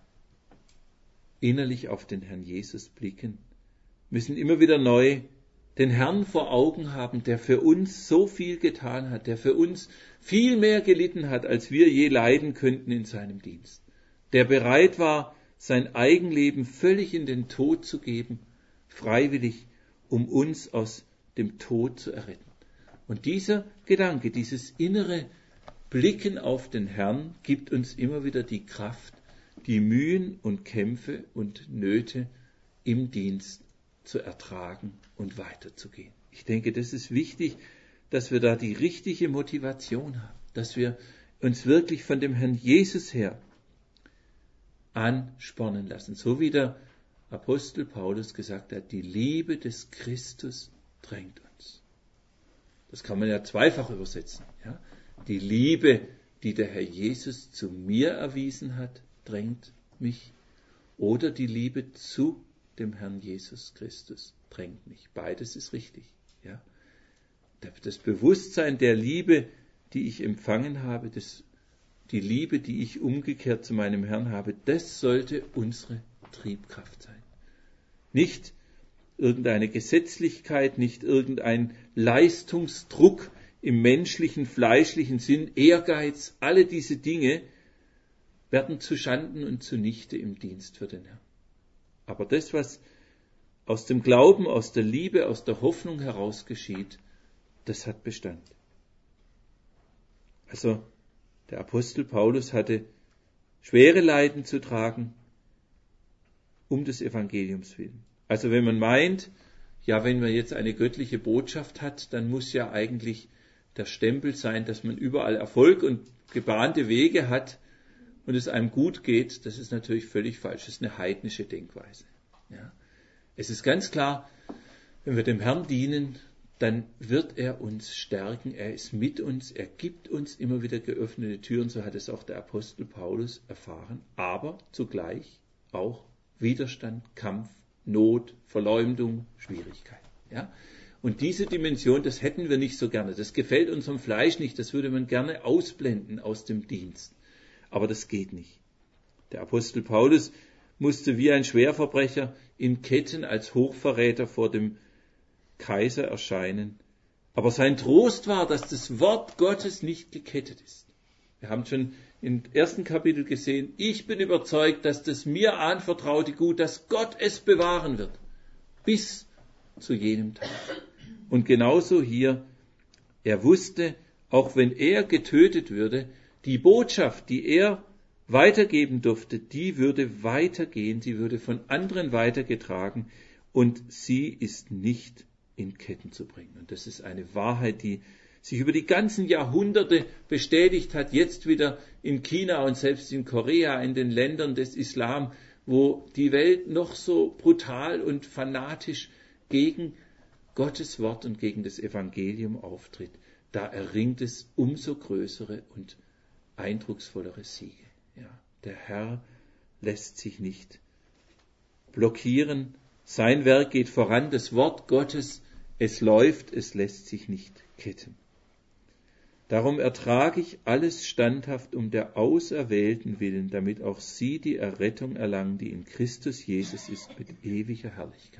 Speaker 1: innerlich auf den Herrn Jesus blicken, müssen immer wieder neu den Herrn vor Augen haben, der für uns so viel getan hat, der für uns viel mehr gelitten hat, als wir je leiden könnten in seinem Dienst, der bereit war, sein Eigenleben völlig in den Tod zu geben, freiwillig, um uns aus dem Tod zu erretten. Und dieser Gedanke, dieses innere Blicken auf den Herrn gibt uns immer wieder die Kraft, die Mühen und Kämpfe und Nöte im Dienst zu ertragen und weiterzugehen. Ich denke, das ist wichtig, dass wir da die richtige Motivation haben, dass wir uns wirklich von dem Herrn Jesus her anspornen lassen. So wie der Apostel Paulus gesagt hat, die Liebe des Christus drängt uns. Das kann man ja zweifach übersetzen. Ja? Die Liebe, die der Herr Jesus zu mir erwiesen hat, drängt mich. Oder die Liebe zu dem Herrn Jesus Christus drängt mich. Beides ist richtig. Ja? Das Bewusstsein der Liebe, die ich empfangen habe, das, die Liebe, die ich umgekehrt zu meinem Herrn habe, das sollte unsere Triebkraft sein. Nicht irgendeine Gesetzlichkeit, nicht irgendein Leistungsdruck im menschlichen, fleischlichen Sinn, Ehrgeiz, alle diese Dinge werden zu Schanden und zunichte im Dienst für den Herrn. Aber das, was aus dem Glauben, aus der Liebe, aus der Hoffnung heraus geschieht, das hat Bestand. Also der Apostel Paulus hatte schwere Leiden zu tragen, um des Evangeliums willen. Also wenn man meint, ja, wenn man jetzt eine göttliche Botschaft hat, dann muss ja eigentlich der Stempel sein, dass man überall Erfolg und gebahnte Wege hat und es einem gut geht, das ist natürlich völlig falsch. Das ist eine heidnische Denkweise. Ja. Es ist ganz klar, wenn wir dem Herrn dienen, dann wird er uns stärken, er ist mit uns, er gibt uns immer wieder geöffnete Türen, so hat es auch der Apostel Paulus erfahren, aber zugleich auch Widerstand, Kampf, Not, Verleumdung, Schwierigkeiten. Ja? Und diese Dimension, das hätten wir nicht so gerne, das gefällt unserem Fleisch nicht, das würde man gerne ausblenden aus dem Dienst, aber das geht nicht. Der Apostel Paulus musste wie ein Schwerverbrecher in Ketten als Hochverräter vor dem Kaiser erscheinen. Aber sein Trost war, dass das Wort Gottes nicht gekettet ist. Wir haben schon im ersten Kapitel gesehen, ich bin überzeugt, dass das mir anvertraute Gut, dass Gott es bewahren wird, bis zu jenem Tag. Und genauso hier, er wusste, auch wenn er getötet würde, die Botschaft, die er weitergeben durfte, die würde weitergehen, sie würde von anderen weitergetragen und sie ist nicht in Ketten zu bringen. Und das ist eine Wahrheit, die sich über die ganzen Jahrhunderte bestätigt hat, jetzt wieder in China und selbst in Korea, in den Ländern des Islam, wo die Welt noch so brutal und fanatisch gegen Gottes Wort und gegen das Evangelium auftritt. Da erringt es umso größere und eindrucksvollere Siege. Ja, der Herr lässt sich nicht blockieren. Sein Werk geht voran, das Wort Gottes, es läuft, es lässt sich nicht ketten. Darum ertrage ich alles standhaft um der Auserwählten willen, damit auch sie die Errettung erlangen, die in Christus Jesus ist, mit ewiger Herrlichkeit.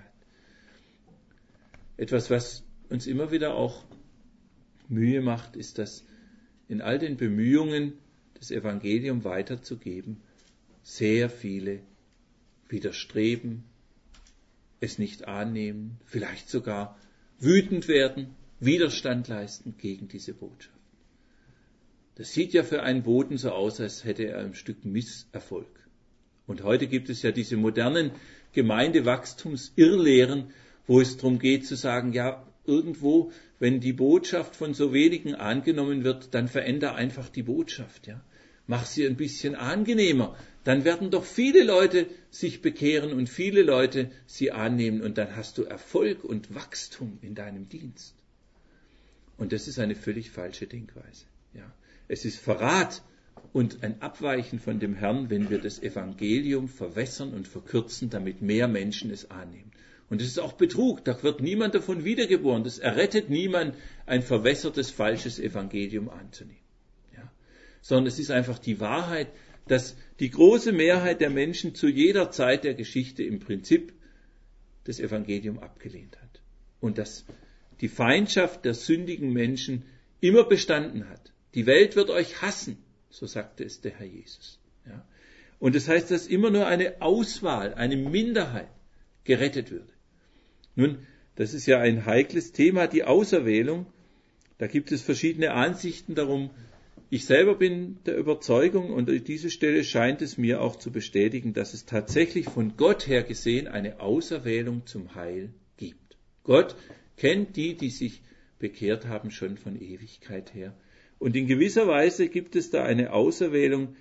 Speaker 1: Etwas, was uns immer wieder auch Mühe macht, ist, dass in all den Bemühungen, das Evangelium weiterzugeben, sehr viele widerstreben, es nicht annehmen, vielleicht sogar wütend werden, Widerstand leisten gegen diese Botschaft. Das sieht ja für einen Boten so aus, als hätte er ein Stück Misserfolg. Und heute gibt es ja diese modernen Gemeindewachstumsirrlehren, wo es darum geht zu sagen, ja, irgendwo, wenn die Botschaft von so wenigen angenommen wird, dann veränder einfach die Botschaft, ja. Mach sie ein bisschen angenehmer. Dann werden doch viele Leute sich bekehren und viele Leute sie annehmen und dann hast du Erfolg und Wachstum in deinem Dienst. Und das ist eine völlig falsche Denkweise, ja. Es ist Verrat und ein Abweichen von dem Herrn, wenn wir das Evangelium verwässern und verkürzen, damit mehr Menschen es annehmen. Und es ist auch Betrug, da wird niemand davon wiedergeboren. Das errettet niemand, ein verwässertes, falsches Evangelium anzunehmen. Ja. Sondern es ist einfach die Wahrheit, dass die große Mehrheit der Menschen zu jeder Zeit der Geschichte im Prinzip das Evangelium abgelehnt hat. und dass die Feindschaft der sündigen Menschen immer bestanden hat. Die Welt wird euch hassen, so sagte es der Herr Jesus. Ja. Und das heißt, dass immer nur eine Auswahl, eine Minderheit gerettet würde. Nun, das ist ja ein heikles Thema, die Auserwählung. Da gibt es verschiedene Ansichten darum. Ich selber bin der Überzeugung, und an dieser Stelle scheint es mir auch zu bestätigen, dass es tatsächlich von Gott her gesehen eine Auserwählung zum Heil gibt. Gott kennt die, die sich bekehrt haben, schon von Ewigkeit her. Und in gewisser Weise gibt es da eine Auserwählung,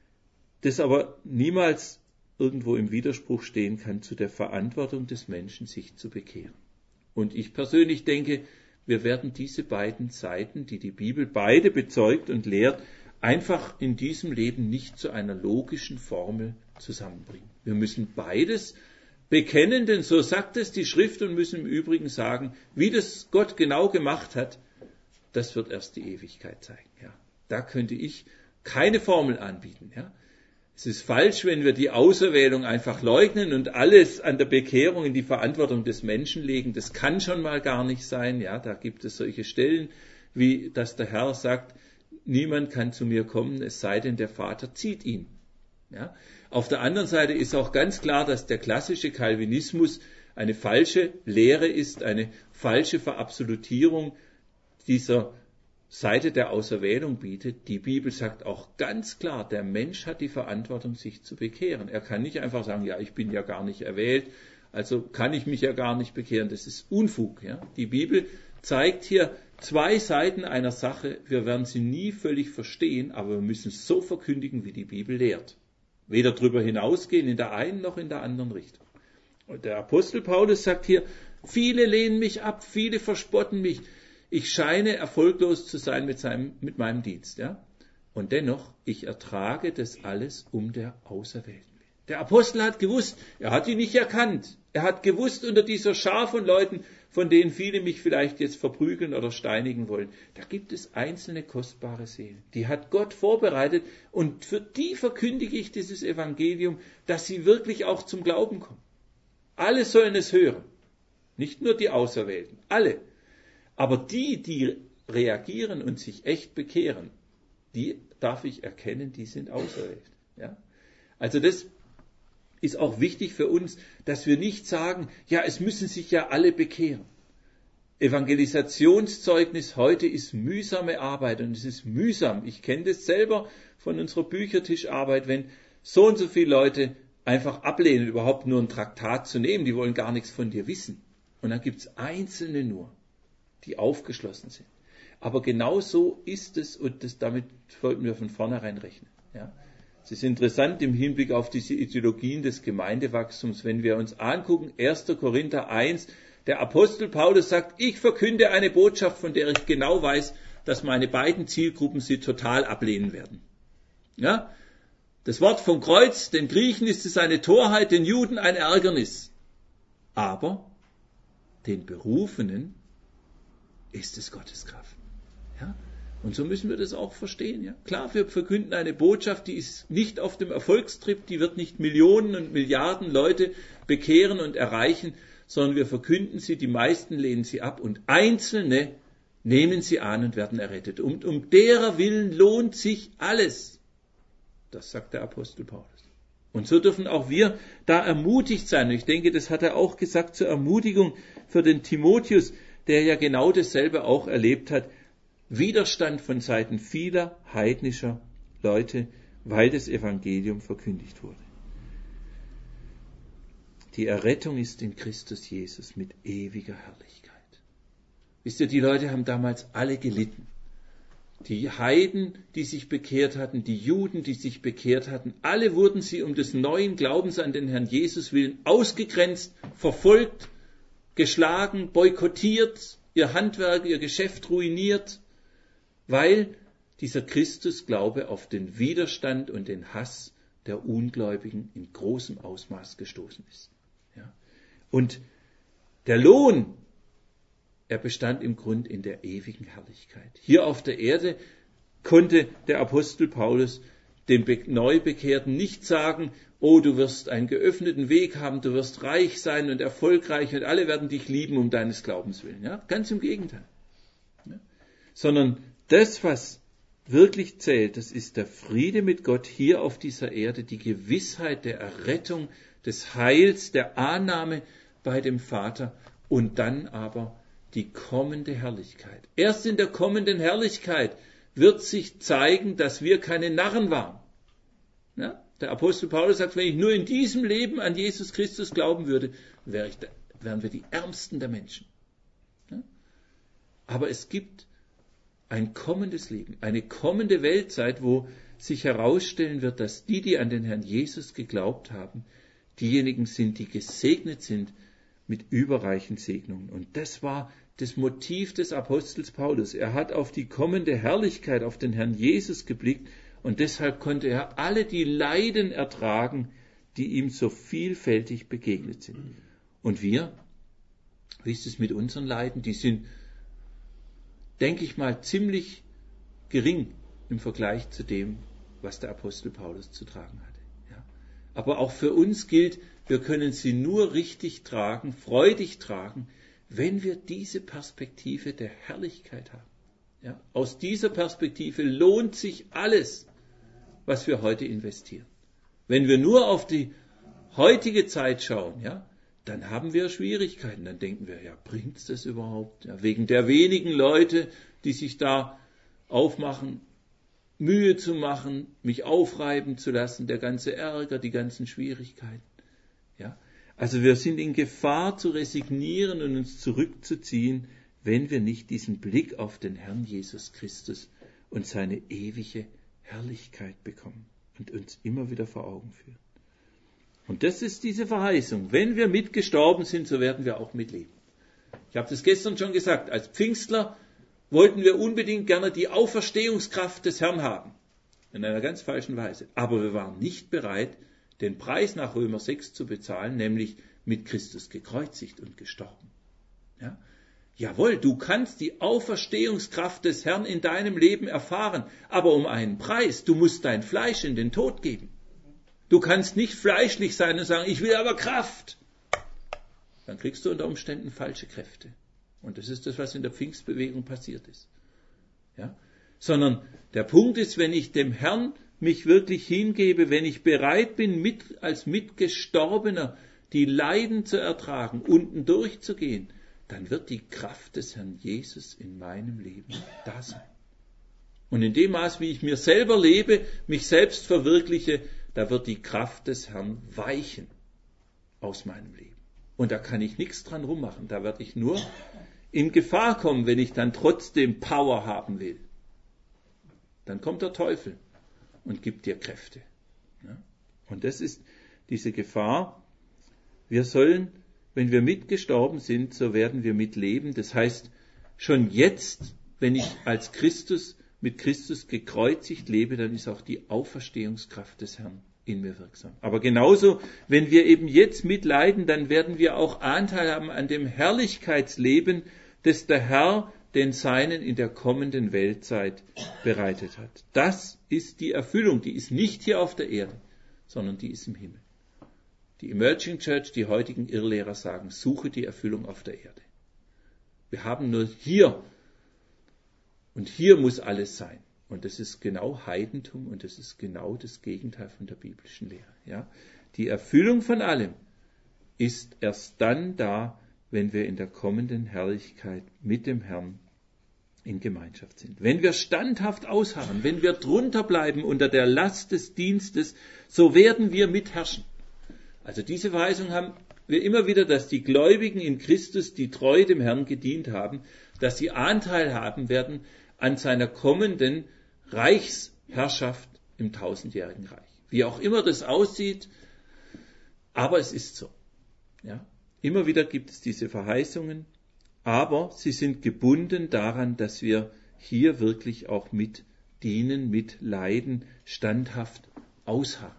Speaker 1: das aber niemals irgendwo im Widerspruch stehen kann zu der Verantwortung des Menschen, sich zu bekehren. Und ich persönlich denke, wir werden diese beiden Seiten, die die Bibel beide bezeugt und lehrt, einfach in diesem Leben nicht zu einer logischen Formel zusammenbringen. Wir müssen beides bekennen, denn so sagt es die Schrift, und müssen im Übrigen sagen, wie das Gott genau gemacht hat, das wird erst die Ewigkeit zeigen. Ja. Da könnte ich keine Formel anbieten. Ja. Es ist falsch, wenn wir die Auserwählung einfach leugnen und alles an der Bekehrung in die Verantwortung des Menschen legen. Das kann schon mal gar nicht sein. Ja, da gibt es solche Stellen, wie dass der Herr sagt, niemand kann zu mir kommen, es sei denn, der Vater zieht ihn. Ja. Auf der anderen Seite ist auch ganz klar, dass der klassische Calvinismus eine falsche Lehre ist, eine falsche Verabsolutierung dieser Seite der Auserwählung bietet. Die Bibel sagt auch ganz klar, der Mensch hat die Verantwortung, sich zu bekehren. Er kann nicht einfach sagen, ja, ich bin ja gar nicht erwählt, also kann ich mich ja gar nicht bekehren. Das ist Unfug. Ja? Die Bibel zeigt hier zwei Seiten einer Sache. Wir werden sie nie völlig verstehen, aber wir müssen es so verkündigen, wie die Bibel lehrt. Weder darüber hinausgehen in der einen noch in der anderen Richtung. Und der Apostel Paulus sagt hier, viele lehnen mich ab, viele verspotten mich. Ich scheine erfolglos zu sein mit, seinem, mit meinem Dienst. Ja? Und dennoch, ich ertrage das alles um der Auserwählten willen. Der Apostel hat gewusst, er hat ihn nicht erkannt. Er hat gewusst, unter dieser Schar von Leuten, von denen viele mich vielleicht jetzt verprügeln oder steinigen wollen, da gibt es einzelne kostbare Seelen. Die hat Gott vorbereitet, und für die verkündige ich dieses Evangelium, dass sie wirklich auch zum Glauben kommen. Alle sollen es hören. Nicht nur die Auserwählten, alle. Aber die, die reagieren und sich echt bekehren, die darf ich erkennen, die sind auserwählt. Ja? Also das ist auch wichtig für uns, dass wir nicht sagen, ja, es müssen sich ja alle bekehren. Evangelisationszeugnis heute ist mühsame Arbeit, und es ist mühsam. Ich kenne das selber von unserer Büchertischarbeit, wenn so und so viele Leute einfach ablehnen, überhaupt nur ein Traktat zu nehmen, die wollen gar nichts von dir wissen. Und dann gibt es Einzelne nur, die aufgeschlossen sind. Aber genau so ist es, und das, damit sollten wir von vornherein rechnen. Ja. Es ist interessant im Hinblick auf diese Ideologien des Gemeindewachstums, wenn wir uns angucken, erster Korinther eins, der Apostel Paulus sagt, ich verkünde eine Botschaft, von der ich genau weiß, dass meine beiden Zielgruppen sie total ablehnen werden. Ja. Das Wort vom Kreuz, den Griechen ist es eine Torheit, den Juden ein Ärgernis. Aber den Berufenen ist es Gottes Kraft. Ja? Und so müssen wir das auch verstehen. Ja? Klar, wir verkünden eine Botschaft, die ist nicht auf dem Erfolgstrip, die wird nicht Millionen und Milliarden Leute bekehren und erreichen, sondern wir verkünden sie, die meisten lehnen sie ab, und Einzelne nehmen sie an und werden errettet. Und um derer Willen lohnt sich alles. Das sagt der Apostel Paulus. Und so dürfen auch wir da ermutigt sein. Und ich denke, das hat er auch gesagt zur Ermutigung für den Timotheus, der ja genau dasselbe auch erlebt hat. Widerstand von Seiten vieler heidnischer Leute, weil das Evangelium verkündigt wurde. Die Errettung ist in Christus Jesus mit ewiger Herrlichkeit. Wisst ihr, die Leute haben damals alle gelitten. Die Heiden, die sich bekehrt hatten, die Juden, die sich bekehrt hatten, alle wurden sie um des neuen Glaubens an den Herrn Jesus willen ausgegrenzt, verfolgt, geschlagen, boykottiert, ihr Handwerk, ihr Geschäft ruiniert, weil dieser Christusglaube auf den Widerstand und den Hass der Ungläubigen in großem Ausmaß gestoßen ist. Ja. Und der Lohn, er bestand im Grund in der ewigen Herrlichkeit. Hier auf der Erde konnte der Apostel Paulus den Neubekehrten nicht sagen, oh, du wirst einen geöffneten Weg haben, du wirst reich sein und erfolgreich und alle werden dich lieben um deines Glaubens willen. Ja? Ganz im Gegenteil. Ja? Sondern das, was wirklich zählt, das ist der Friede mit Gott hier auf dieser Erde, die Gewissheit der Errettung, des Heils, der Annahme bei dem Vater und dann aber die kommende Herrlichkeit. Erst in der kommenden Herrlichkeit wird sich zeigen, dass wir keine Narren waren. Ja? Der Apostel Paulus sagt, wenn ich nur in diesem Leben an Jesus Christus glauben würde, wäre ich, wären wir die Ärmsten der Menschen. Ja? Aber es gibt ein kommendes Leben, eine kommende Weltzeit, wo sich herausstellen wird, dass die, die an den Herrn Jesus geglaubt haben, diejenigen sind, die gesegnet sind mit überreichen Segnungen. Und das war das Motiv des Apostels Paulus. Er hat auf die kommende Herrlichkeit, auf den Herrn Jesus geblickt und deshalb konnte er alle die Leiden ertragen, die ihm so vielfältig begegnet sind. Und wir, wie ist es mit unseren Leiden? Die sind, denke ich mal, ziemlich gering im Vergleich zu dem, was der Apostel Paulus zu tragen hatte. Ja. Aber auch für uns gilt, wir können sie nur richtig tragen, freudig tragen, wenn wir diese Perspektive der Herrlichkeit haben. Ja. Aus dieser Perspektive lohnt sich alles, was wir heute investieren. Wenn wir nur auf die heutige Zeit schauen, ja, dann haben wir Schwierigkeiten. Dann denken wir, ja, bringt's das überhaupt? Ja, wegen der wenigen Leute, die sich da aufmachen, Mühe zu machen, mich aufreiben zu lassen, der ganze Ärger, die ganzen Schwierigkeiten. Ja, also wir sind in Gefahr zu resignieren und uns zurückzuziehen, wenn wir nicht diesen Blick auf den Herrn Jesus Christus und seine ewige Herrlichkeit bekommen und uns immer wieder vor Augen führen. Und das ist diese Verheißung. Wenn wir mitgestorben sind, so werden wir auch mitleben. Ich habe das gestern schon gesagt. Als Pfingstler wollten wir unbedingt gerne die Auferstehungskraft des Herrn haben. In einer ganz falschen Weise. Aber wir waren nicht bereit, den Preis nach Römer sechs zu bezahlen, nämlich mit Christus gekreuzigt und gestorben. Ja? Jawohl, du kannst die Auferstehungskraft des Herrn in deinem Leben erfahren, aber um einen Preis. Du musst dein Fleisch in den Tod geben. Du kannst nicht fleischlich sein und sagen, ich will aber Kraft. Dann kriegst du unter Umständen falsche Kräfte. Und das ist das, was in der Pfingstbewegung passiert ist. Ja? Sondern der Punkt ist, wenn ich dem Herrn mich wirklich hingebe, wenn ich bereit bin, mit, als Mitgestorbener die Leiden zu ertragen, unten durchzugehen, dann wird die Kraft des Herrn Jesus in meinem Leben da sein. Und in dem Maß, wie ich mir selber lebe, mich selbst verwirkliche, da wird die Kraft des Herrn weichen aus meinem Leben. Und da kann ich nichts dran rummachen. Da werde ich nur in Gefahr kommen, wenn ich dann trotzdem Power haben will. Dann kommt der Teufel und gibt dir Kräfte. Ja? Und das ist diese Gefahr. Wir sollen, wenn wir mitgestorben sind, so werden wir mitleben. Das heißt, schon jetzt, wenn ich als Christus mit Christus gekreuzigt lebe, dann ist auch die Auferstehungskraft des Herrn in mir wirksam. Aber genauso, wenn wir eben jetzt mitleiden, dann werden wir auch Anteil haben an dem Herrlichkeitsleben, das der Herr den Seinen in der kommenden Weltzeit bereitet hat. Das ist die Erfüllung, die ist nicht hier auf der Erde, sondern die ist im Himmel. Die Emerging Church, die heutigen Irrlehrer sagen, suche die Erfüllung auf der Erde. Wir haben nur hier und hier muss alles sein. Und das ist genau Heidentum und das ist genau das Gegenteil von der biblischen Lehre. Ja? Die Erfüllung von allem ist erst dann da, wenn wir in der kommenden Herrlichkeit mit dem Herrn in Gemeinschaft sind. Wenn wir standhaft ausharren, wenn wir drunter bleiben unter der Last des Dienstes, so werden wir mitherrschen. Also diese Verheißung haben wir immer wieder, dass die Gläubigen in Christus, die treu dem Herrn gedient haben, dass sie Anteil haben werden an seiner kommenden Reichsherrschaft im tausendjährigen Reich. Wie auch immer das aussieht, aber es ist so. Ja? Immer wieder gibt es diese Verheißungen, aber sie sind gebunden daran, dass wir hier wirklich auch mit dienen, mit leiden, standhaft ausharren.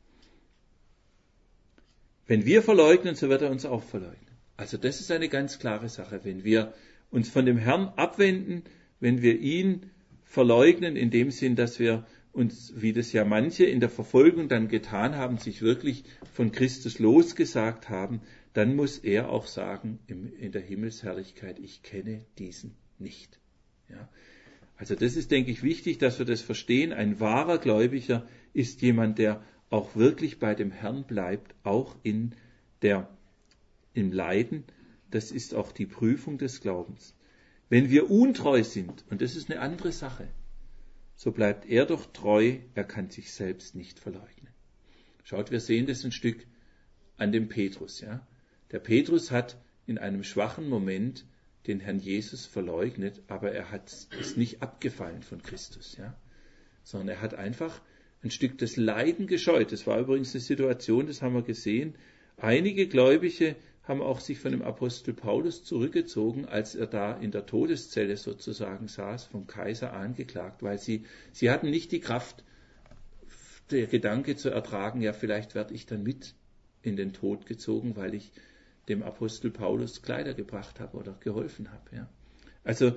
Speaker 1: Wenn wir verleugnen, so wird er uns auch verleugnen. Also das ist eine ganz klare Sache. Wenn wir uns von dem Herrn abwenden, wenn wir ihn verleugnen, in dem Sinn, dass wir und wie das ja manche in der Verfolgung dann getan haben, sich wirklich von Christus losgesagt haben, dann muss er auch sagen in der Himmelsherrlichkeit, ich kenne diesen nicht. Ja? Also das ist, denke ich, wichtig, dass wir das verstehen. Ein wahrer Gläubiger ist jemand, der auch wirklich bei dem Herrn bleibt, auch in der, im Leiden. Das ist auch die Prüfung des Glaubens. Wenn wir untreu sind, und das ist eine andere Sache, so bleibt er doch treu, er kann sich selbst nicht verleugnen. Schaut, wir sehen das ein Stück an dem Petrus. Ja? Der Petrus hat in einem schwachen Moment den Herrn Jesus verleugnet, aber er hat es nicht abgefallen von Christus, ja? Sondern er hat einfach ein Stück des Leiden gescheut. Das war übrigens eine Situation, das haben wir gesehen. Einige Gläubige haben auch sich von dem Apostel Paulus zurückgezogen, als er da in der Todeszelle sozusagen saß, vom Kaiser angeklagt, weil sie, sie hatten nicht die Kraft, der Gedanke zu ertragen, ja, vielleicht werde ich dann mit in den Tod gezogen, weil ich dem Apostel Paulus Kleider gebracht habe oder geholfen habe. Ja. Also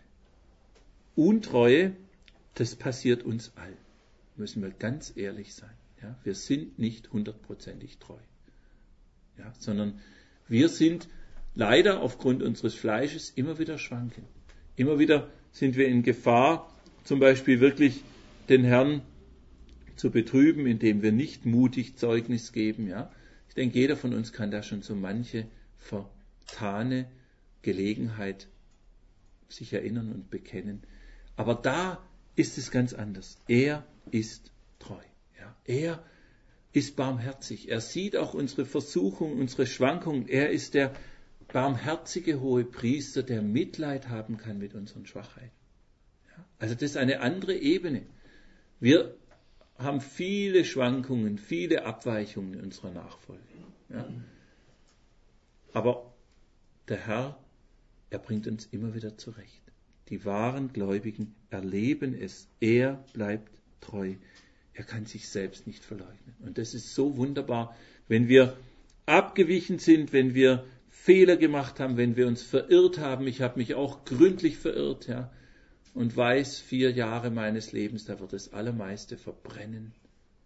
Speaker 1: Untreue, das passiert uns allen, müssen wir ganz ehrlich sein. Ja. Wir sind nicht hundertprozentig treu, ja, sondern wir sind leider aufgrund unseres Fleisches immer wieder schwanken. Immer wieder sind wir in Gefahr, zum Beispiel wirklich den Herrn zu betrüben, indem wir nicht mutig Zeugnis geben, ja. Ich denke, jeder von uns kann da schon so manche vertane Gelegenheit sich erinnern und bekennen. Aber da ist es ganz anders. Er ist treu. Ja. Er ist barmherzig. Er sieht auch unsere Versuchung, unsere Schwankungen. Er ist der barmherzige hohe Priester, der Mitleid haben kann mit unseren Schwachheiten. Ja. Also das ist eine andere Ebene. Wir haben viele Schwankungen, viele Abweichungen in unserer Nachfolge. Ja. Aber der Herr, er bringt uns immer wieder zurecht. Die wahren Gläubigen erleben es. Er bleibt treu. Er kann sich selbst nicht verleugnen. Und das ist so wunderbar, wenn wir abgewichen sind, wenn wir Fehler gemacht haben, wenn wir uns verirrt haben. Ich habe mich auch gründlich verirrt, ja. Und weiß, vier Jahre meines Lebens, da wird das Allermeiste verbrennen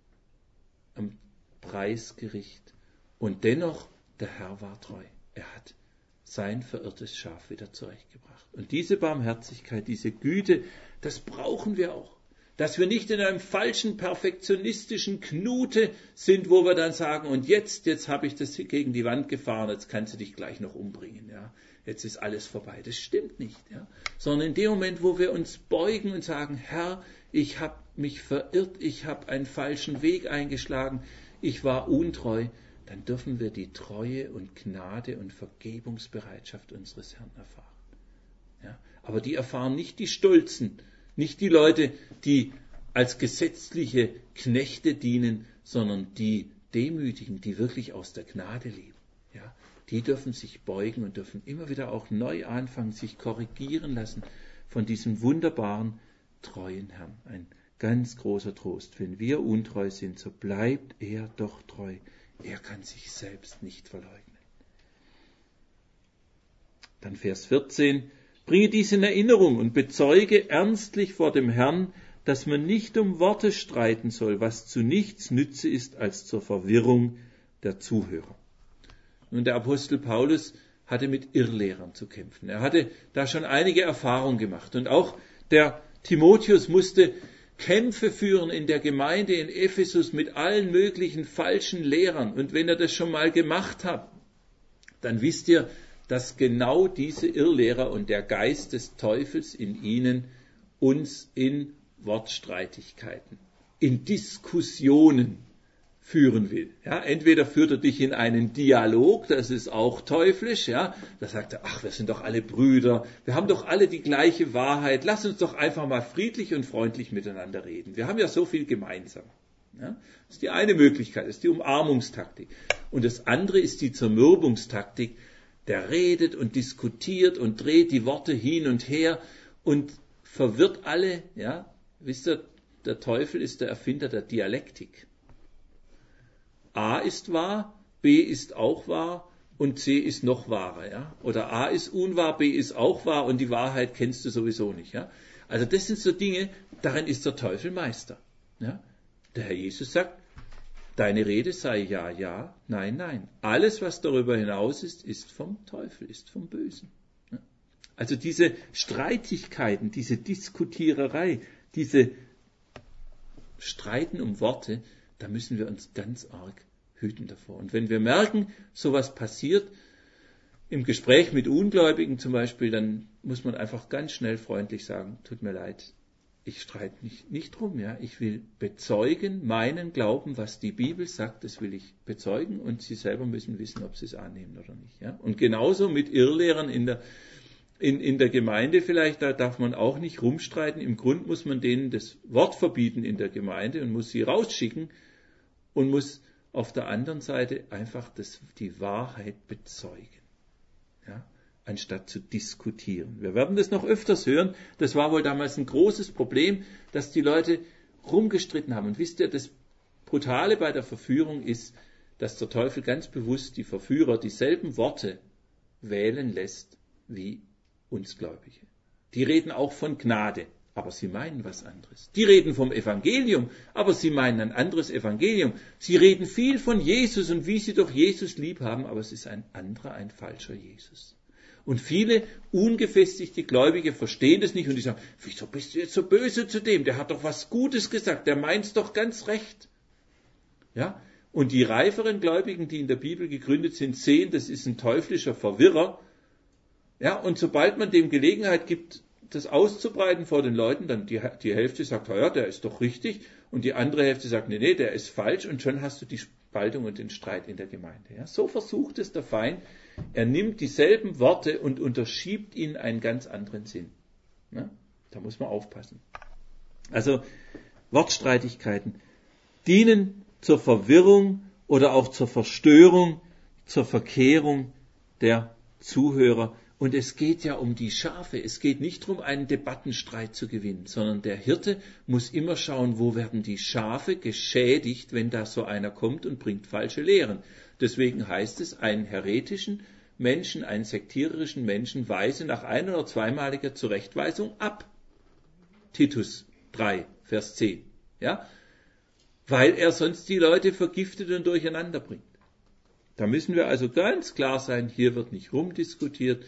Speaker 1: am Preisgericht. Und dennoch, der Herr war treu. Er hat sein verirrtes Schaf wieder zurechtgebracht. Und diese Barmherzigkeit, diese Güte, das brauchen wir auch. Dass wir nicht in einem falschen, perfektionistischen Knute sind, wo wir dann sagen, und jetzt, jetzt habe ich das gegen die Wand gefahren, jetzt kannst du dich gleich noch umbringen, ja. Jetzt ist alles vorbei. Das stimmt nicht, ja. Sondern in dem Moment, wo wir uns beugen und sagen, Herr, ich habe mich verirrt, ich habe einen falschen Weg eingeschlagen, ich war untreu, dann dürfen wir die Treue und Gnade und Vergebungsbereitschaft unseres Herrn erfahren. Ja. Aber die erfahren nicht die Stolzen, nicht die Leute, die als gesetzliche Knechte dienen, sondern die Demütigen, die wirklich aus der Gnade leben. Ja, die dürfen sich beugen und dürfen immer wieder auch neu anfangen, sich korrigieren lassen von diesem wunderbaren, treuen Herrn. Ein ganz großer Trost. Wenn wir untreu sind, so bleibt er doch treu. Er kann sich selbst nicht verleugnen. Dann Vers vierzehn. Bringe dies in Erinnerung und bezeuge ernstlich vor dem Herrn, dass man nicht um Worte streiten soll, was zu nichts nütze ist als zur Verwirrung der Zuhörer. Nun, der Apostel Paulus hatte mit Irrlehrern zu kämpfen. Er hatte da schon einige Erfahrungen gemacht. Und auch der Timotheus musste Kämpfe führen in der Gemeinde in Ephesus mit allen möglichen falschen Lehrern. Und wenn er das schon mal gemacht hat, dann wisst ihr, dass genau diese Irrlehrer und der Geist des Teufels in ihnen uns in Wortstreitigkeiten, in Diskussionen führen will. Ja, entweder führt er dich in einen Dialog, das ist auch teuflisch, ja, da sagt er, ach, wir sind doch alle Brüder, wir haben doch alle die gleiche Wahrheit, lass uns doch einfach mal friedlich und freundlich miteinander reden. Wir haben ja so viel gemeinsam. Ja, das ist die eine Möglichkeit, das ist die Umarmungstaktik. Und das andere ist die Zermürbungstaktik. Der redet und diskutiert und dreht die Worte hin und her und verwirrt alle. Ja, wisst ihr, der Teufel ist der Erfinder der Dialektik. A ist wahr, B ist auch wahr und C ist noch wahrer. Ja? Oder A ist unwahr, B ist auch wahr und die Wahrheit kennst du sowieso nicht. Ja? Also das sind so Dinge, darin ist der Teufel Meister. Ja? Der Herr Jesus sagt, deine Rede sei ja, ja, nein, nein. Alles, was darüber hinaus ist, ist vom Teufel, ist vom Bösen. Ja? Also diese Streitigkeiten, diese Diskutiererei, diese Streiten um Worte, da müssen wir uns ganz arg hüten davor. Und wenn wir merken, sowas passiert, im Gespräch mit Ungläubigen zum Beispiel, dann muss man einfach ganz schnell freundlich sagen, tut mir leid, ich streite mich nicht drum, ja, ich will bezeugen meinen Glauben, was die Bibel sagt, das will ich bezeugen und Sie selber müssen wissen, ob Sie es annehmen oder nicht. Ja. Und genauso mit Irrlehrern in der, in, in der Gemeinde vielleicht, da darf man auch nicht rumstreiten. Im Grund muss man denen das Wort verbieten in der Gemeinde und muss sie rausschicken und muss auf der anderen Seite einfach das, die Wahrheit bezeugen. Ja, anstatt zu diskutieren. Wir werden das noch öfters hören. Das war wohl damals ein großes Problem, dass die Leute rumgestritten haben. Und wisst ihr, das Brutale bei der Verführung ist, dass der Teufel ganz bewusst die Verführer dieselben Worte wählen lässt wie uns Gläubige. Die reden auch von Gnade, aber sie meinen was anderes. Die reden vom Evangelium, aber sie meinen ein anderes Evangelium. Sie reden viel von Jesus und wie sie doch Jesus lieb haben, aber es ist ein anderer, ein falscher Jesus. Und viele ungefestigte Gläubige verstehen das nicht und die sagen, wieso bist du jetzt so böse zu dem? Der hat doch was Gutes gesagt, der meint's doch ganz recht. Ja? Und die reiferen Gläubigen, die in der Bibel gegründet sind, sehen, das ist ein teuflischer Verwirrer. Ja, und sobald man dem Gelegenheit gibt, das auszubreiten vor den Leuten, dann die, die Hälfte sagt, ja, der ist doch richtig, und die andere Hälfte sagt, nee, nee, der ist falsch, und schon hast du die Spaltung und den Streit in der Gemeinde. Ja, so versucht es der Feind. Er nimmt dieselben Worte und unterschiebt ihnen einen ganz anderen Sinn. Ja, da muss man aufpassen. Also Wortstreitigkeiten dienen zur Verwirrung oder auch zur Verstörung, zur Verkehrung der Zuhörer. Und es geht ja um die Schafe. Es geht nicht darum, einen Debattenstreit zu gewinnen, sondern der Hirte muss immer schauen, wo werden die Schafe geschädigt, wenn da so einer kommt und bringt falsche Lehren. Deswegen heißt es, einen häretischen Menschen, einen sektiererischen Menschen weise nach ein- oder zweimaliger Zurechtweisung ab. Titus drei, Vers zehn. Ja? Weil er sonst die Leute vergiftet und durcheinander bringt. Da müssen wir also ganz klar sein, hier wird nicht rumdiskutiert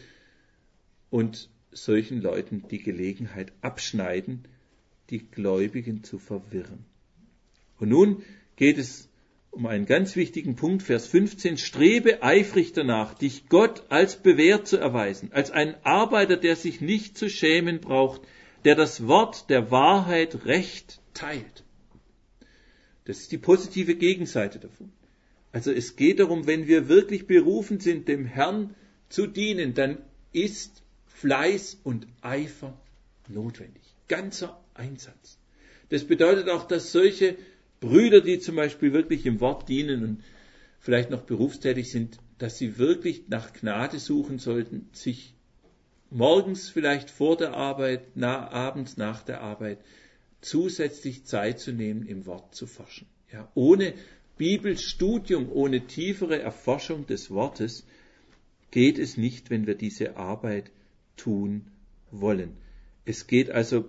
Speaker 1: und solchen Leuten die Gelegenheit abschneiden, die Gläubigen zu verwirren. Und nun geht es um einen ganz wichtigen Punkt, Vers fünfzehn, strebe eifrig danach, dich Gott als bewährt zu erweisen, als einen Arbeiter, der sich nicht zu schämen braucht, der das Wort der Wahrheit recht teilt. Das ist die positive Gegenseite davon. Also es geht darum, wenn wir wirklich berufen sind, dem Herrn zu dienen, dann ist Fleiß und Eifer notwendig. Ganzer Einsatz. Das bedeutet auch, dass solche Brüder, die zum Beispiel wirklich im Wort dienen und vielleicht noch berufstätig sind, dass sie wirklich nach Gnade suchen sollten, sich morgens vielleicht vor der Arbeit, na, abends nach der Arbeit zusätzlich Zeit zu nehmen, im Wort zu forschen. Ja, ohne Bibelstudium, ohne tiefere Erforschung des Wortes geht es nicht, wenn wir diese Arbeit tun wollen. Es geht also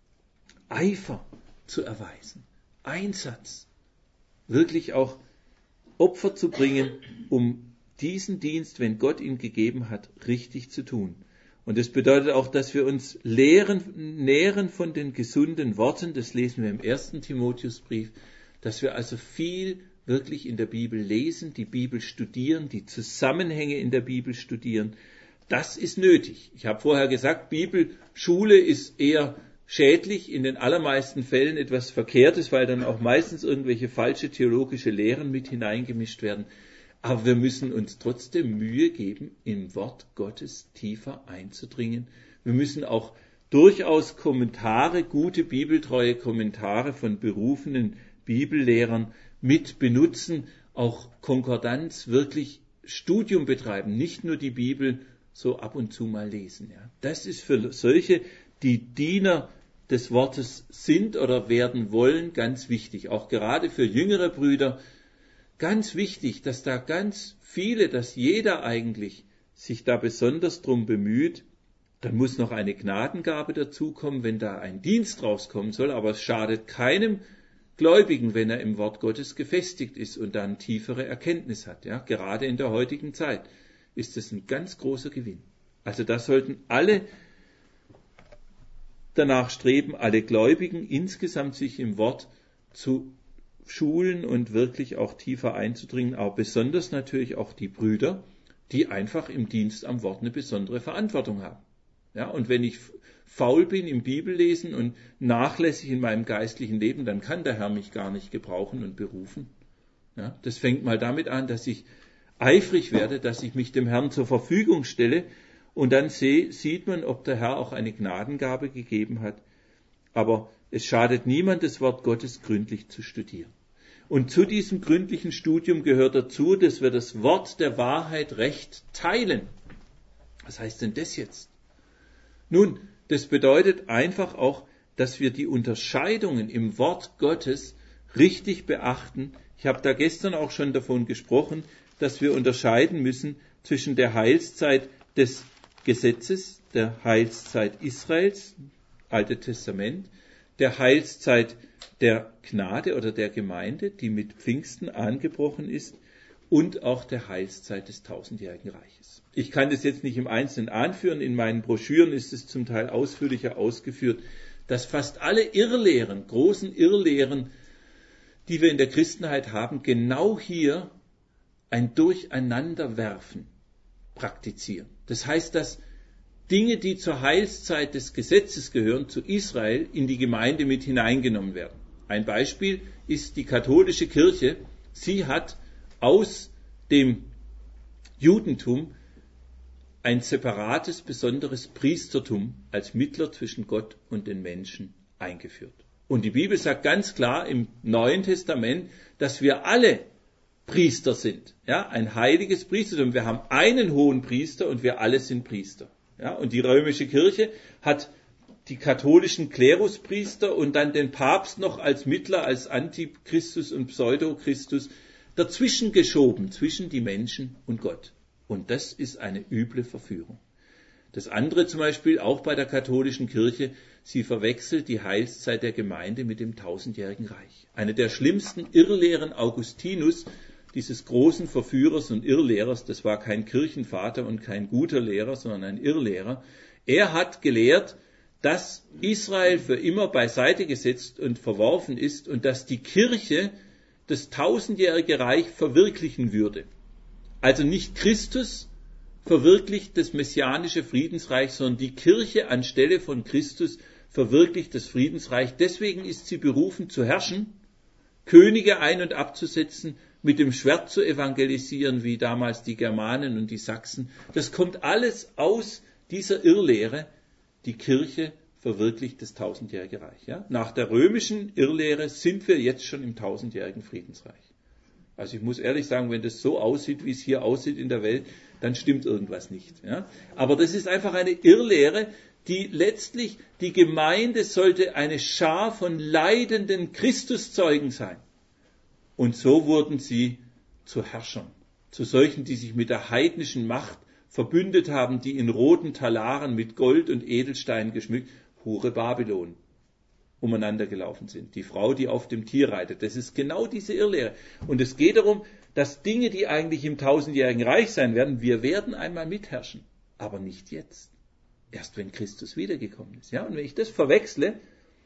Speaker 1: Eifer zu erweisen, Einsatz, wirklich auch Opfer zu bringen, um diesen Dienst, wenn Gott ihn gegeben hat, richtig zu tun. Und das bedeutet auch, dass wir uns lehren, nähren von den gesunden Worten, das lesen wir im ersten Timotheusbrief, dass wir also viel wirklich in der Bibel lesen, die Bibel studieren, die Zusammenhänge in der Bibel studieren. Das ist nötig. Ich habe vorher gesagt, Bibelschule ist eher schädlich, in den allermeisten Fällen etwas Verkehrtes, weil dann auch meistens irgendwelche falsche theologische Lehren mit hineingemischt werden. Aber wir müssen uns trotzdem Mühe geben, im Wort Gottes tiefer einzudringen. Wir müssen auch durchaus Kommentare, gute bibeltreue Kommentare von berufenen Bibellehrern mit benutzen, auch Konkordanz, wirklich Studium betreiben, nicht nur die Bibel so ab und zu mal lesen. Ja. Das ist für solche, die Diener des Wortes sind oder werden wollen, ganz wichtig. Auch gerade für jüngere Brüder ganz wichtig, dass da ganz viele, dass jeder eigentlich sich da besonders drum bemüht. Dann muss noch eine Gnadengabe dazukommen, wenn da ein Dienst rauskommen soll, aber es schadet keinem, Gläubigen, wenn er im Wort Gottes gefestigt ist und dann tiefere Erkenntnis hat. Ja, gerade in der heutigen Zeit ist es ein ganz großer Gewinn. Also da sollten alle danach streben, alle Gläubigen insgesamt sich im Wort zu schulen und wirklich auch tiefer einzudringen, aber besonders natürlich auch die Brüder, die einfach im Dienst am Wort eine besondere Verantwortung haben. Ja, und wenn ich faul bin im Bibellesen und nachlässig in meinem geistlichen Leben, dann kann der Herr mich gar nicht gebrauchen und berufen. Ja, das fängt mal damit an, dass ich eifrig werde, dass ich mich dem Herrn zur Verfügung stelle und dann seh, sieht man, ob der Herr auch eine Gnadengabe gegeben hat. Aber es schadet niemand, das Wort Gottes gründlich zu studieren. Und zu diesem gründlichen Studium gehört dazu, dass wir das Wort der Wahrheit recht teilen. Was heißt denn das jetzt? Nun, das bedeutet einfach auch, dass wir die Unterscheidungen im Wort Gottes richtig beachten. Ich habe da gestern auch schon davon gesprochen, dass wir unterscheiden müssen zwischen der Heilszeit des Gesetzes, der Heilszeit Israels, Alte Testament, der Heilszeit der Gnade oder der Gemeinde, die mit Pfingsten angebrochen ist, und auch der Heilszeit des tausendjährigen Reiches. Ich kann das jetzt nicht im Einzelnen anführen, in meinen Broschüren ist es zum Teil ausführlicher ausgeführt, dass fast alle Irrlehren, großen Irrlehren, die wir in der Christenheit haben, genau hier ein Durcheinanderwerfen praktizieren. Das heißt, dass Dinge, die zur Heilszeit des Gesetzes gehören, zu Israel, in die Gemeinde mit hineingenommen werden. Ein Beispiel ist die katholische Kirche. Sie hat aus dem Judentum ein separates, besonderes Priestertum als Mittler zwischen Gott und den Menschen eingeführt. Und die Bibel sagt ganz klar im Neuen Testament, dass wir alle Priester sind. Ja, ein heiliges Priestertum. Wir haben einen hohen Priester und wir alle sind Priester. Ja, und die römische Kirche hat die katholischen Kleruspriester und dann den Papst noch als Mittler, als Antichristus und Pseudochristus dazwischen geschoben, zwischen die Menschen und Gott. Und das ist eine üble Verführung. Das andere zum Beispiel, auch bei der katholischen Kirche, sie verwechselt die Heilszeit der Gemeinde mit dem tausendjährigen Reich. Eine der schlimmsten Irrlehren Augustinus, dieses großen Verführers und Irrlehrers, das war kein Kirchenvater und kein guter Lehrer, sondern ein Irrlehrer. Er hat gelehrt, dass Israel für immer beiseite gesetzt und verworfen ist und dass die Kirche das tausendjährige Reich verwirklichen würde. Also nicht Christus verwirklicht das messianische Friedensreich, sondern die Kirche anstelle von Christus verwirklicht das Friedensreich. Deswegen ist sie berufen zu herrschen, Könige ein- und abzusetzen, mit dem Schwert zu evangelisieren, wie damals die Germanen und die Sachsen. Das kommt alles aus dieser Irrlehre. Die Kirche verwirklicht das tausendjährige Reich. Ja? Nach der römischen Irrlehre sind wir jetzt schon im tausendjährigen Friedensreich. Also ich muss ehrlich sagen, wenn das so aussieht, wie es hier aussieht in der Welt, dann stimmt irgendwas nicht. Ja? Aber das ist einfach eine Irrlehre, die letztlich, die Gemeinde sollte eine Schar von leidenden Christuszeugen sein. Und so wurden sie zu Herrschern, zu solchen, die sich mit der heidnischen Macht verbündet haben, die in roten Talaren mit Gold und Edelsteinen geschmückt, Hure Babylon, umeinander gelaufen sind. Die Frau, die auf dem Tier reitet. Das ist genau diese Irrlehre. Und es geht darum, dass Dinge, die eigentlich im tausendjährigen Reich sein werden, wir werden einmal mitherrschen. Aber nicht jetzt. Erst wenn Christus wiedergekommen ist. Ja? Und wenn ich das verwechsle,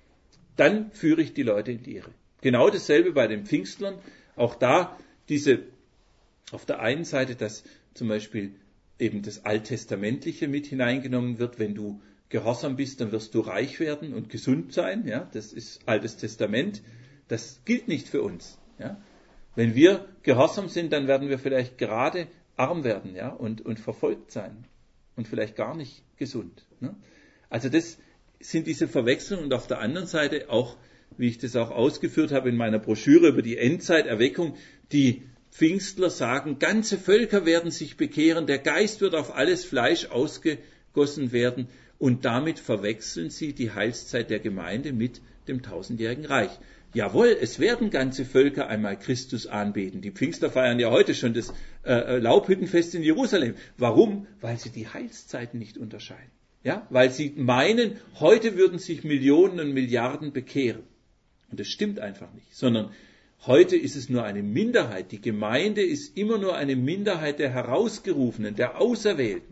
Speaker 1: dann führe ich die Leute in die Irre. Genau dasselbe bei den Pfingstlern. Auch da diese, auf der einen Seite, dass zum Beispiel eben das Alttestamentliche mit hineingenommen wird. Wenn du gehorsam bist, dann wirst du reich werden und gesund sein. Ja, das ist Altes Testament. Das gilt nicht für uns. Ja, wenn wir gehorsam sind, dann werden wir vielleicht gerade arm werden, ja, und, und verfolgt sein und vielleicht gar nicht gesund. Ne? Also das sind diese Verwechslungen und auf der anderen Seite auch, wie ich das auch ausgeführt habe in meiner Broschüre über die Endzeiterweckung, die Pfingstler sagen, ganze Völker werden sich bekehren, der Geist wird auf alles Fleisch ausgegossen werden und damit verwechseln sie die Heilszeit der Gemeinde mit dem tausendjährigen Reich. Jawohl, es werden ganze Völker einmal Christus anbeten. Die Pfingstler feiern ja heute schon das äh, Laubhüttenfest in Jerusalem. Warum? Weil sie die Heilszeiten nicht unterscheiden. Ja? Weil sie meinen, heute würden sich Millionen und Milliarden bekehren. Und das stimmt einfach nicht, sondern heute ist es nur eine Minderheit. Die Gemeinde ist immer nur eine Minderheit der Herausgerufenen, der Auserwählten.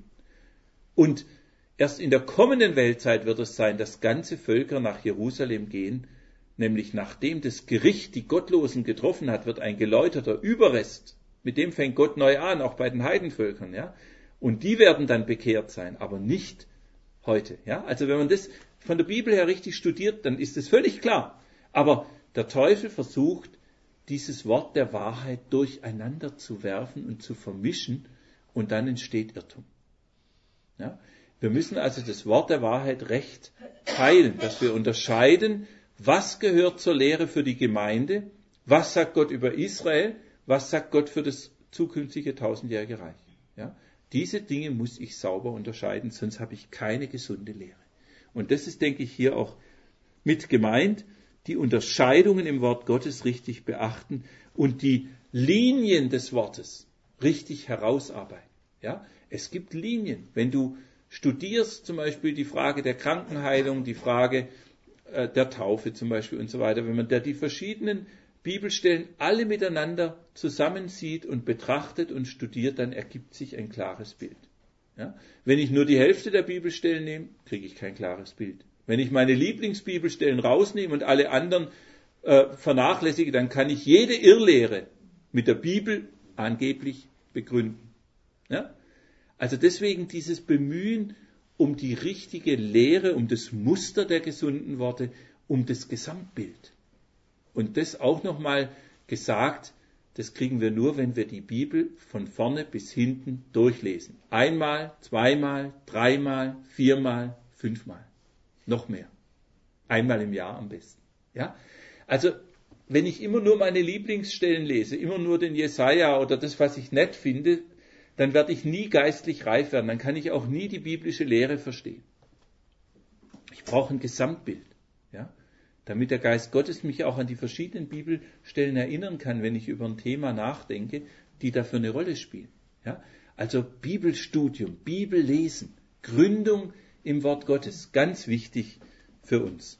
Speaker 1: Und erst in der kommenden Weltzeit wird es sein, dass ganze Völker nach Jerusalem gehen, nämlich nachdem das Gericht die Gottlosen getroffen hat, wird ein geläuterter Überrest, mit dem fängt Gott neu an, auch bei den Heidenvölkern, ja. Und die werden dann bekehrt sein, aber nicht heute, ja. Also wenn man das von der Bibel her richtig studiert, dann ist es völlig klar. Aber der Teufel versucht, dieses Wort der Wahrheit durcheinander zu werfen und zu vermischen, und dann entsteht Irrtum. Ja? Wir müssen also das Wort der Wahrheit recht teilen, dass wir unterscheiden, was gehört zur Lehre für die Gemeinde, was sagt Gott über Israel, was sagt Gott für das zukünftige tausendjährige Reich. Ja? Diese Dinge muss ich sauber unterscheiden, sonst habe ich keine gesunde Lehre. Und das ist, denke ich, hier auch mit gemeint, die Unterscheidungen im Wort Gottes richtig beachten und die Linien des Wortes richtig herausarbeiten. Ja? Es gibt Linien. Wenn du studierst zum Beispiel die Frage der Krankenheilung, die Frage äh, der Taufe zum Beispiel und so weiter, wenn man da die verschiedenen Bibelstellen alle miteinander zusammensieht und betrachtet und studiert, dann ergibt sich ein klares Bild. Ja? Wenn ich nur die Hälfte der Bibelstellen nehme, kriege ich kein klares Bild. Wenn ich meine Lieblingsbibelstellen rausnehme und alle anderen äh, vernachlässige, dann kann ich jede Irrlehre mit der Bibel angeblich begründen. Ja? Also deswegen dieses Bemühen um die richtige Lehre, um das Muster der gesunden Worte, um das Gesamtbild. Und das auch nochmal gesagt, das kriegen wir nur, wenn wir die Bibel von vorne bis hinten durchlesen. Einmal, zweimal, dreimal, viermal, fünfmal. Noch mehr. Einmal im Jahr am besten. Ja? Also, wenn ich immer nur meine Lieblingsstellen lese, immer nur den Jesaja oder das, was ich nett finde, dann werde ich nie geistlich reif werden. Dann kann ich auch nie die biblische Lehre verstehen. Ich brauche ein Gesamtbild. Ja? Damit der Geist Gottes mich auch an die verschiedenen Bibelstellen erinnern kann, wenn ich über ein Thema nachdenke, die dafür eine Rolle spielen. Ja? Also Bibelstudium, Bibellesen, Gründung im Wort Gottes, ganz wichtig für uns.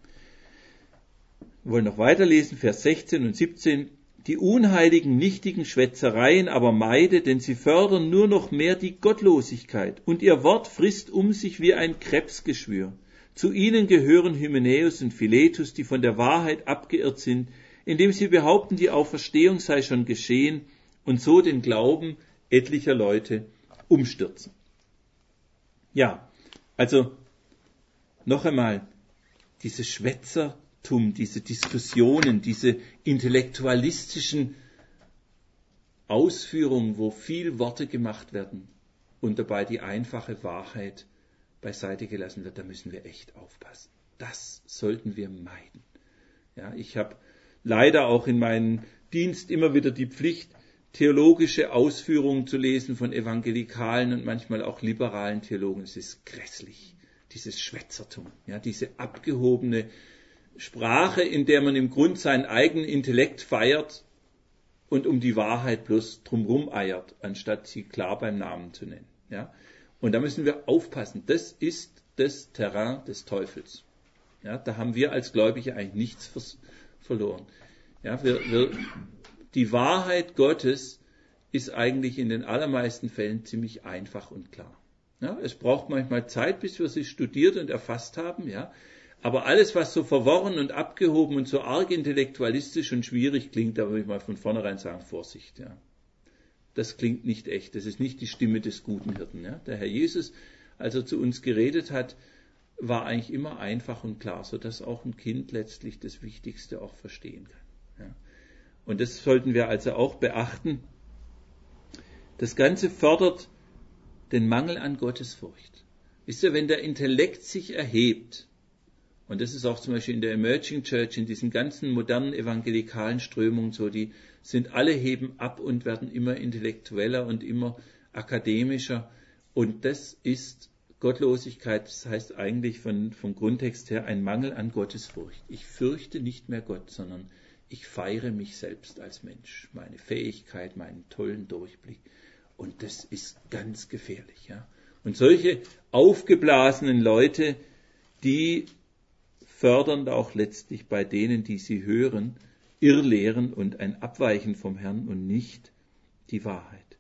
Speaker 1: Wir wollen noch weiterlesen, Vers sechzehn und siebzehn. Die unheiligen, nichtigen Schwätzereien aber meide, denn sie fördern nur noch mehr die Gottlosigkeit, und ihr Wort frisst um sich wie ein Krebsgeschwür. Zu ihnen gehören Hymenäus und Philetus, die von der Wahrheit abgeirrt sind, indem sie behaupten, die Auferstehung sei schon geschehen und so den Glauben etlicher Leute umstürzen. Ja, also noch einmal, dieses Schwätzertum, diese Diskussionen, diese intellektualistischen Ausführungen, wo viel Worte gemacht werden und dabei die einfache Wahrheit beiseite gelassen wird, da müssen wir echt aufpassen. Das sollten wir meiden. Ja, ich habe leider auch in meinem Dienst immer wieder die Pflicht, theologische Ausführungen zu lesen von evangelikalen und manchmal auch liberalen Theologen. Es ist grässlich, dieses Schwätzertum, ja, diese abgehobene Sprache, in der man im Grund seinen eigenen Intellekt feiert und um die Wahrheit bloß drumherum eiert, anstatt sie klar beim Namen zu nennen. Ja. Und da müssen wir aufpassen. Das ist das Terrain des Teufels. Ja, da haben wir als Gläubige eigentlich nichts vers- verloren. Ja, wir, wir, die Wahrheit Gottes ist eigentlich in den allermeisten Fällen ziemlich einfach und klar. Ja, es braucht manchmal Zeit, bis wir sie studiert und erfasst haben. Ja, aber alles, was so verworren und abgehoben und so arg intellektualistisch und schwierig klingt, da würde ich mal von vornherein sagen, Vorsicht. Ja. Das klingt nicht echt. Das ist nicht die Stimme des guten Hirten. Ja. Der Herr Jesus, als er zu uns geredet hat, war eigentlich immer einfach und klar, sodass auch ein Kind letztlich das Wichtigste auch verstehen kann. Ja. Und das sollten wir also auch beachten. Das Ganze fördert den Mangel an Gottesfurcht. Wisst ihr, wenn der Intellekt sich erhebt, und das ist auch zum Beispiel in der Emerging Church, in diesen ganzen modernen evangelikalen Strömungen so, die sind alle heben ab und werden immer intellektueller und immer akademischer. Und das ist Gottlosigkeit, das heißt eigentlich von, vom Grundtext her ein Mangel an Gottesfurcht. Ich fürchte nicht mehr Gott, sondern ich feiere mich selbst als Mensch, meine Fähigkeit, meinen tollen Durchblick. Und das ist ganz gefährlich. Ja? Und solche aufgeblasenen Leute, die fördernd auch letztlich bei denen, die sie hören, Irrlehren und ein Abweichen vom Herrn und nicht die Wahrheit.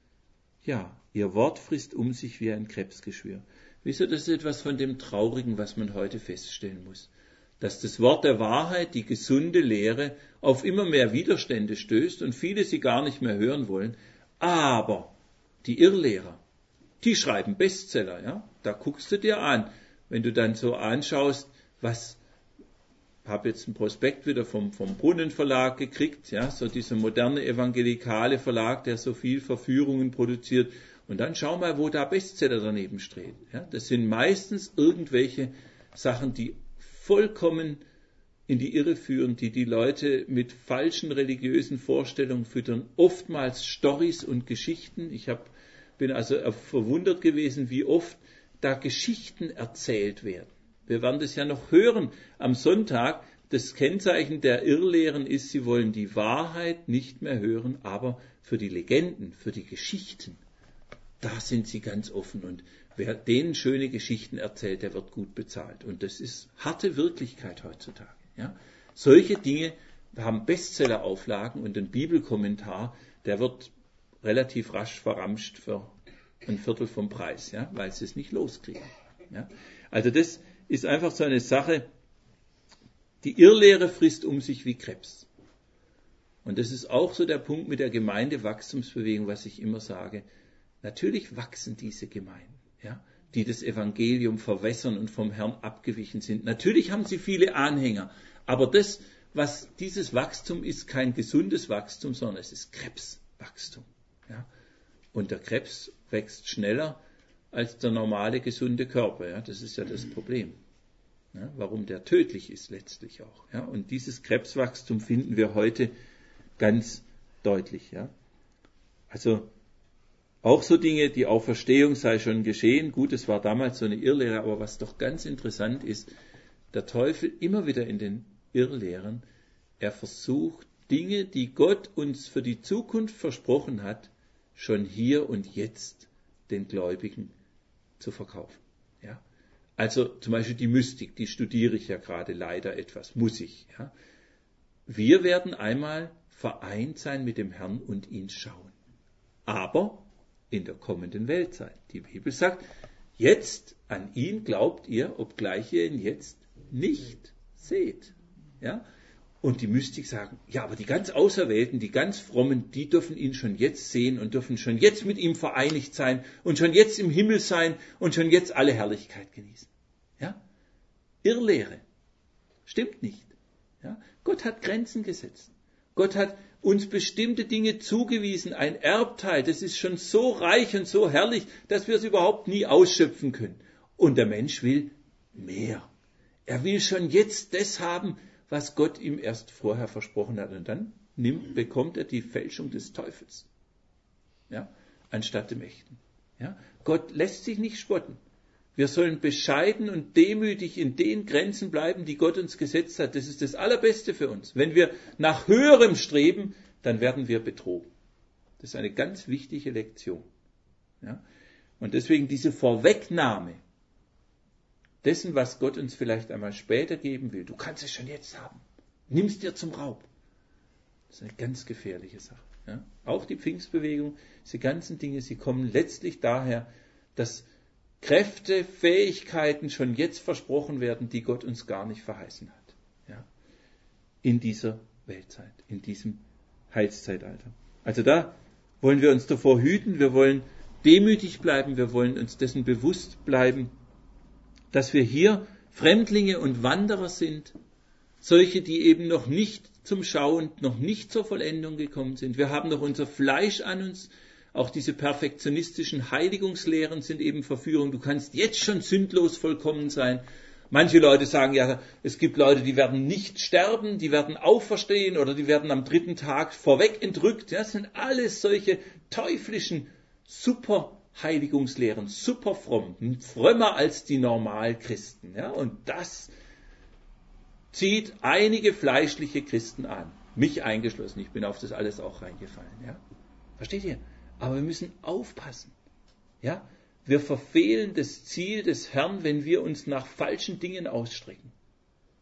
Speaker 1: Ja, ihr Wort frisst um sich wie ein Krebsgeschwür. Wisst ihr, das ist etwas von dem Traurigen, was man heute feststellen muss. Dass das Wort der Wahrheit, die gesunde Lehre, auf immer mehr Widerstände stößt und viele sie gar nicht mehr hören wollen. Aber die Irrlehrer, die schreiben Bestseller, ja? Da guckst du dir an. Wenn du dann so anschaust, was, habe jetzt einen Prospekt wieder vom, vom Brunnenverlag gekriegt, ja, so dieser moderne evangelikale Verlag, der so viel Verführungen produziert. Und dann schau mal, wo da Bestseller daneben stehen. Ja? Das sind meistens irgendwelche Sachen, die vollkommen in die Irre führen, die die Leute mit falschen religiösen Vorstellungen füttern. Oftmals Storys und Geschichten. Ich hab, bin also verwundert gewesen, wie oft da Geschichten erzählt werden. Wir werden das ja noch hören am Sonntag. Das Kennzeichen der Irrlehren ist, sie wollen die Wahrheit nicht mehr hören, aber für die Legenden, für die Geschichten, da sind sie ganz offen. Und wer denen schöne Geschichten erzählt, der wird gut bezahlt. Und das ist harte Wirklichkeit heutzutage. Ja? Solche Dinge haben Bestseller-Auflagen und ein Bibelkommentar, der wird relativ rasch verramscht für ein Viertel vom Preis, ja? Weil sie es nicht loskriegen. Ja? Also das ist einfach so eine Sache, die Irrlehre frisst um sich wie Krebs. Und das ist auch so der Punkt mit der Gemeindewachstumsbewegung, was ich immer sage. Natürlich wachsen diese Gemeinden, ja, die das Evangelium verwässern und vom Herrn abgewichen sind. Natürlich haben sie viele Anhänger, aber das, was dieses Wachstum ist, kein gesundes Wachstum, sondern es ist Krebswachstum. Ja. Und der Krebs wächst schneller als der normale, gesunde Körper. Ja. Das ist ja das Problem, ja, warum der tödlich ist letztlich auch. Ja. Und dieses Krebswachstum finden wir heute ganz deutlich. Ja. Also auch so Dinge, die Auferstehung sei schon geschehen. Gut, es war damals so eine Irrlehre, aber was doch ganz interessant ist, der Teufel immer wieder in den Irrlehren, er versucht, Dinge, die Gott uns für die Zukunft versprochen hat, schon hier und jetzt den Gläubigen zu verkaufen. Ja? Also zum Beispiel die Mystik, die studiere ich ja gerade leider etwas, muss ich. Ja? Wir werden einmal vereint sein mit dem Herrn und ihn schauen. Aber in der kommenden Weltzeit. Die Bibel sagt, jetzt an ihn glaubt ihr, obgleich ihr ihn jetzt nicht seht. Ja? Und die Mystik sagen, ja, aber die ganz Auserwählten, die ganz Frommen, die dürfen ihn schon jetzt sehen und dürfen schon jetzt mit ihm vereinigt sein und schon jetzt im Himmel sein und schon jetzt alle Herrlichkeit genießen. Ja? Irrlehre. Stimmt nicht. Ja? Gott hat Grenzen gesetzt. Gott hat uns bestimmte Dinge zugewiesen, ein Erbteil, das ist schon so reich und so herrlich, dass wir es überhaupt nie ausschöpfen können. Und der Mensch will mehr. Er will schon jetzt das haben, was Gott ihm erst vorher versprochen hat. Und dann nimmt, bekommt er die Fälschung des Teufels, ja, anstatt dem Echten. Ja. Gott lässt sich nicht spotten. Wir sollen bescheiden und demütig in den Grenzen bleiben, die Gott uns gesetzt hat. Das ist das Allerbeste für uns. Wenn wir nach Höherem streben, dann werden wir betrogen. Das ist eine ganz wichtige Lektion. Ja? Und deswegen diese Vorwegnahme dessen, was Gott uns vielleicht einmal später geben will. Du kannst es schon jetzt haben. Nimm es dir zum Raub. Das ist eine ganz gefährliche Sache. Ja? Auch die Pfingstbewegung, diese ganzen Dinge, sie kommen letztlich daher, dass Kräfte, Fähigkeiten schon jetzt versprochen werden, die Gott uns gar nicht verheißen hat. Ja? In dieser Weltzeit, in diesem Heilszeitalter. Also da wollen wir uns davor hüten, wir wollen demütig bleiben, wir wollen uns dessen bewusst bleiben, dass wir hier Fremdlinge und Wanderer sind, solche, die eben noch nicht zum Schauen, noch nicht zur Vollendung gekommen sind. Wir haben noch unser Fleisch an uns. Auch diese perfektionistischen Heiligungslehren sind eben Verführung. Du kannst jetzt schon sündlos vollkommen sein. Manche Leute sagen ja, es gibt Leute, die werden nicht sterben, die werden auferstehen oder die werden am dritten Tag vorweg entrückt. Ja, das sind alles solche teuflischen Superheiligungslehren, super fromm, frömmer als die Normalchristen. Ja, und das zieht einige fleischliche Christen an. Mich eingeschlossen. Ich bin auf das alles auch reingefallen. Ja. Versteht ihr? Aber wir müssen aufpassen. Ja? Wir verfehlen das Ziel des Herrn, wenn wir uns nach falschen Dingen ausstrecken.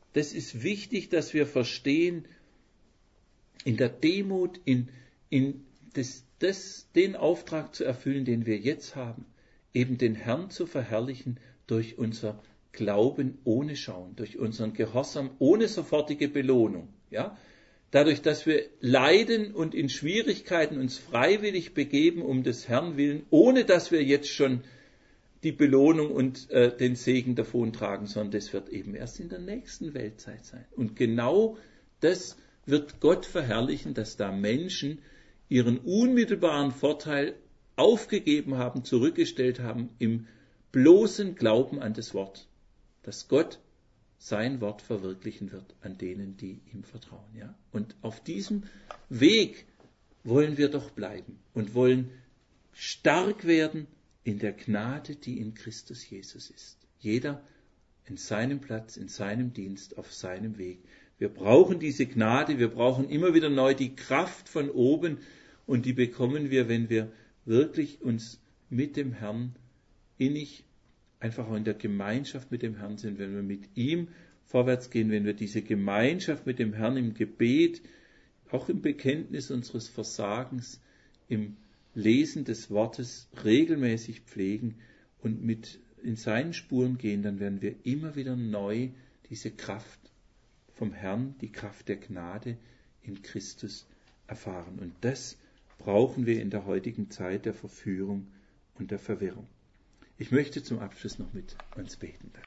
Speaker 1: das ist wichtig, dass wir verstehen, in der Demut, in, in das, das, den Auftrag zu erfüllen, den wir jetzt haben, eben den Herrn zu verherrlichen durch unser Glauben ohne Schauen, durch unseren Gehorsam ohne sofortige Belohnung. Ja? Dadurch, dass wir leiden und in Schwierigkeiten uns freiwillig begeben um des Herrn willen, ohne dass wir jetzt schon die Belohnung und äh, den Segen davontragen, sondern das wird eben erst in der nächsten Weltzeit sein. Und genau das wird Gott verherrlichen, dass da Menschen ihren unmittelbaren Vorteil aufgegeben haben, zurückgestellt haben im bloßen Glauben an das Wort, dass Gott sein Wort verwirklichen wird an denen, die ihm vertrauen. Ja? Und auf diesem Weg wollen wir doch bleiben und wollen stark werden in der Gnade, die in Christus Jesus ist. Jeder in seinem Platz, in seinem Dienst, auf seinem Weg. Wir brauchen diese Gnade, wir brauchen immer wieder neu die Kraft von oben und die bekommen wir, wenn wir wirklich uns mit dem Herrn innig, einfach auch in der Gemeinschaft mit dem Herrn sind, wenn wir mit ihm vorwärts gehen, wenn wir diese Gemeinschaft mit dem Herrn im Gebet, auch im Bekenntnis unseres Versagens, im Lesen des Wortes regelmäßig pflegen und mit in seinen Spuren gehen, dann werden wir immer wieder neu diese Kraft vom Herrn, die Kraft der Gnade in Christus erfahren. Und das brauchen wir in der heutigen Zeit der Verführung und der Verwirrung. Ich möchte zum Abschluss noch mit uns beten.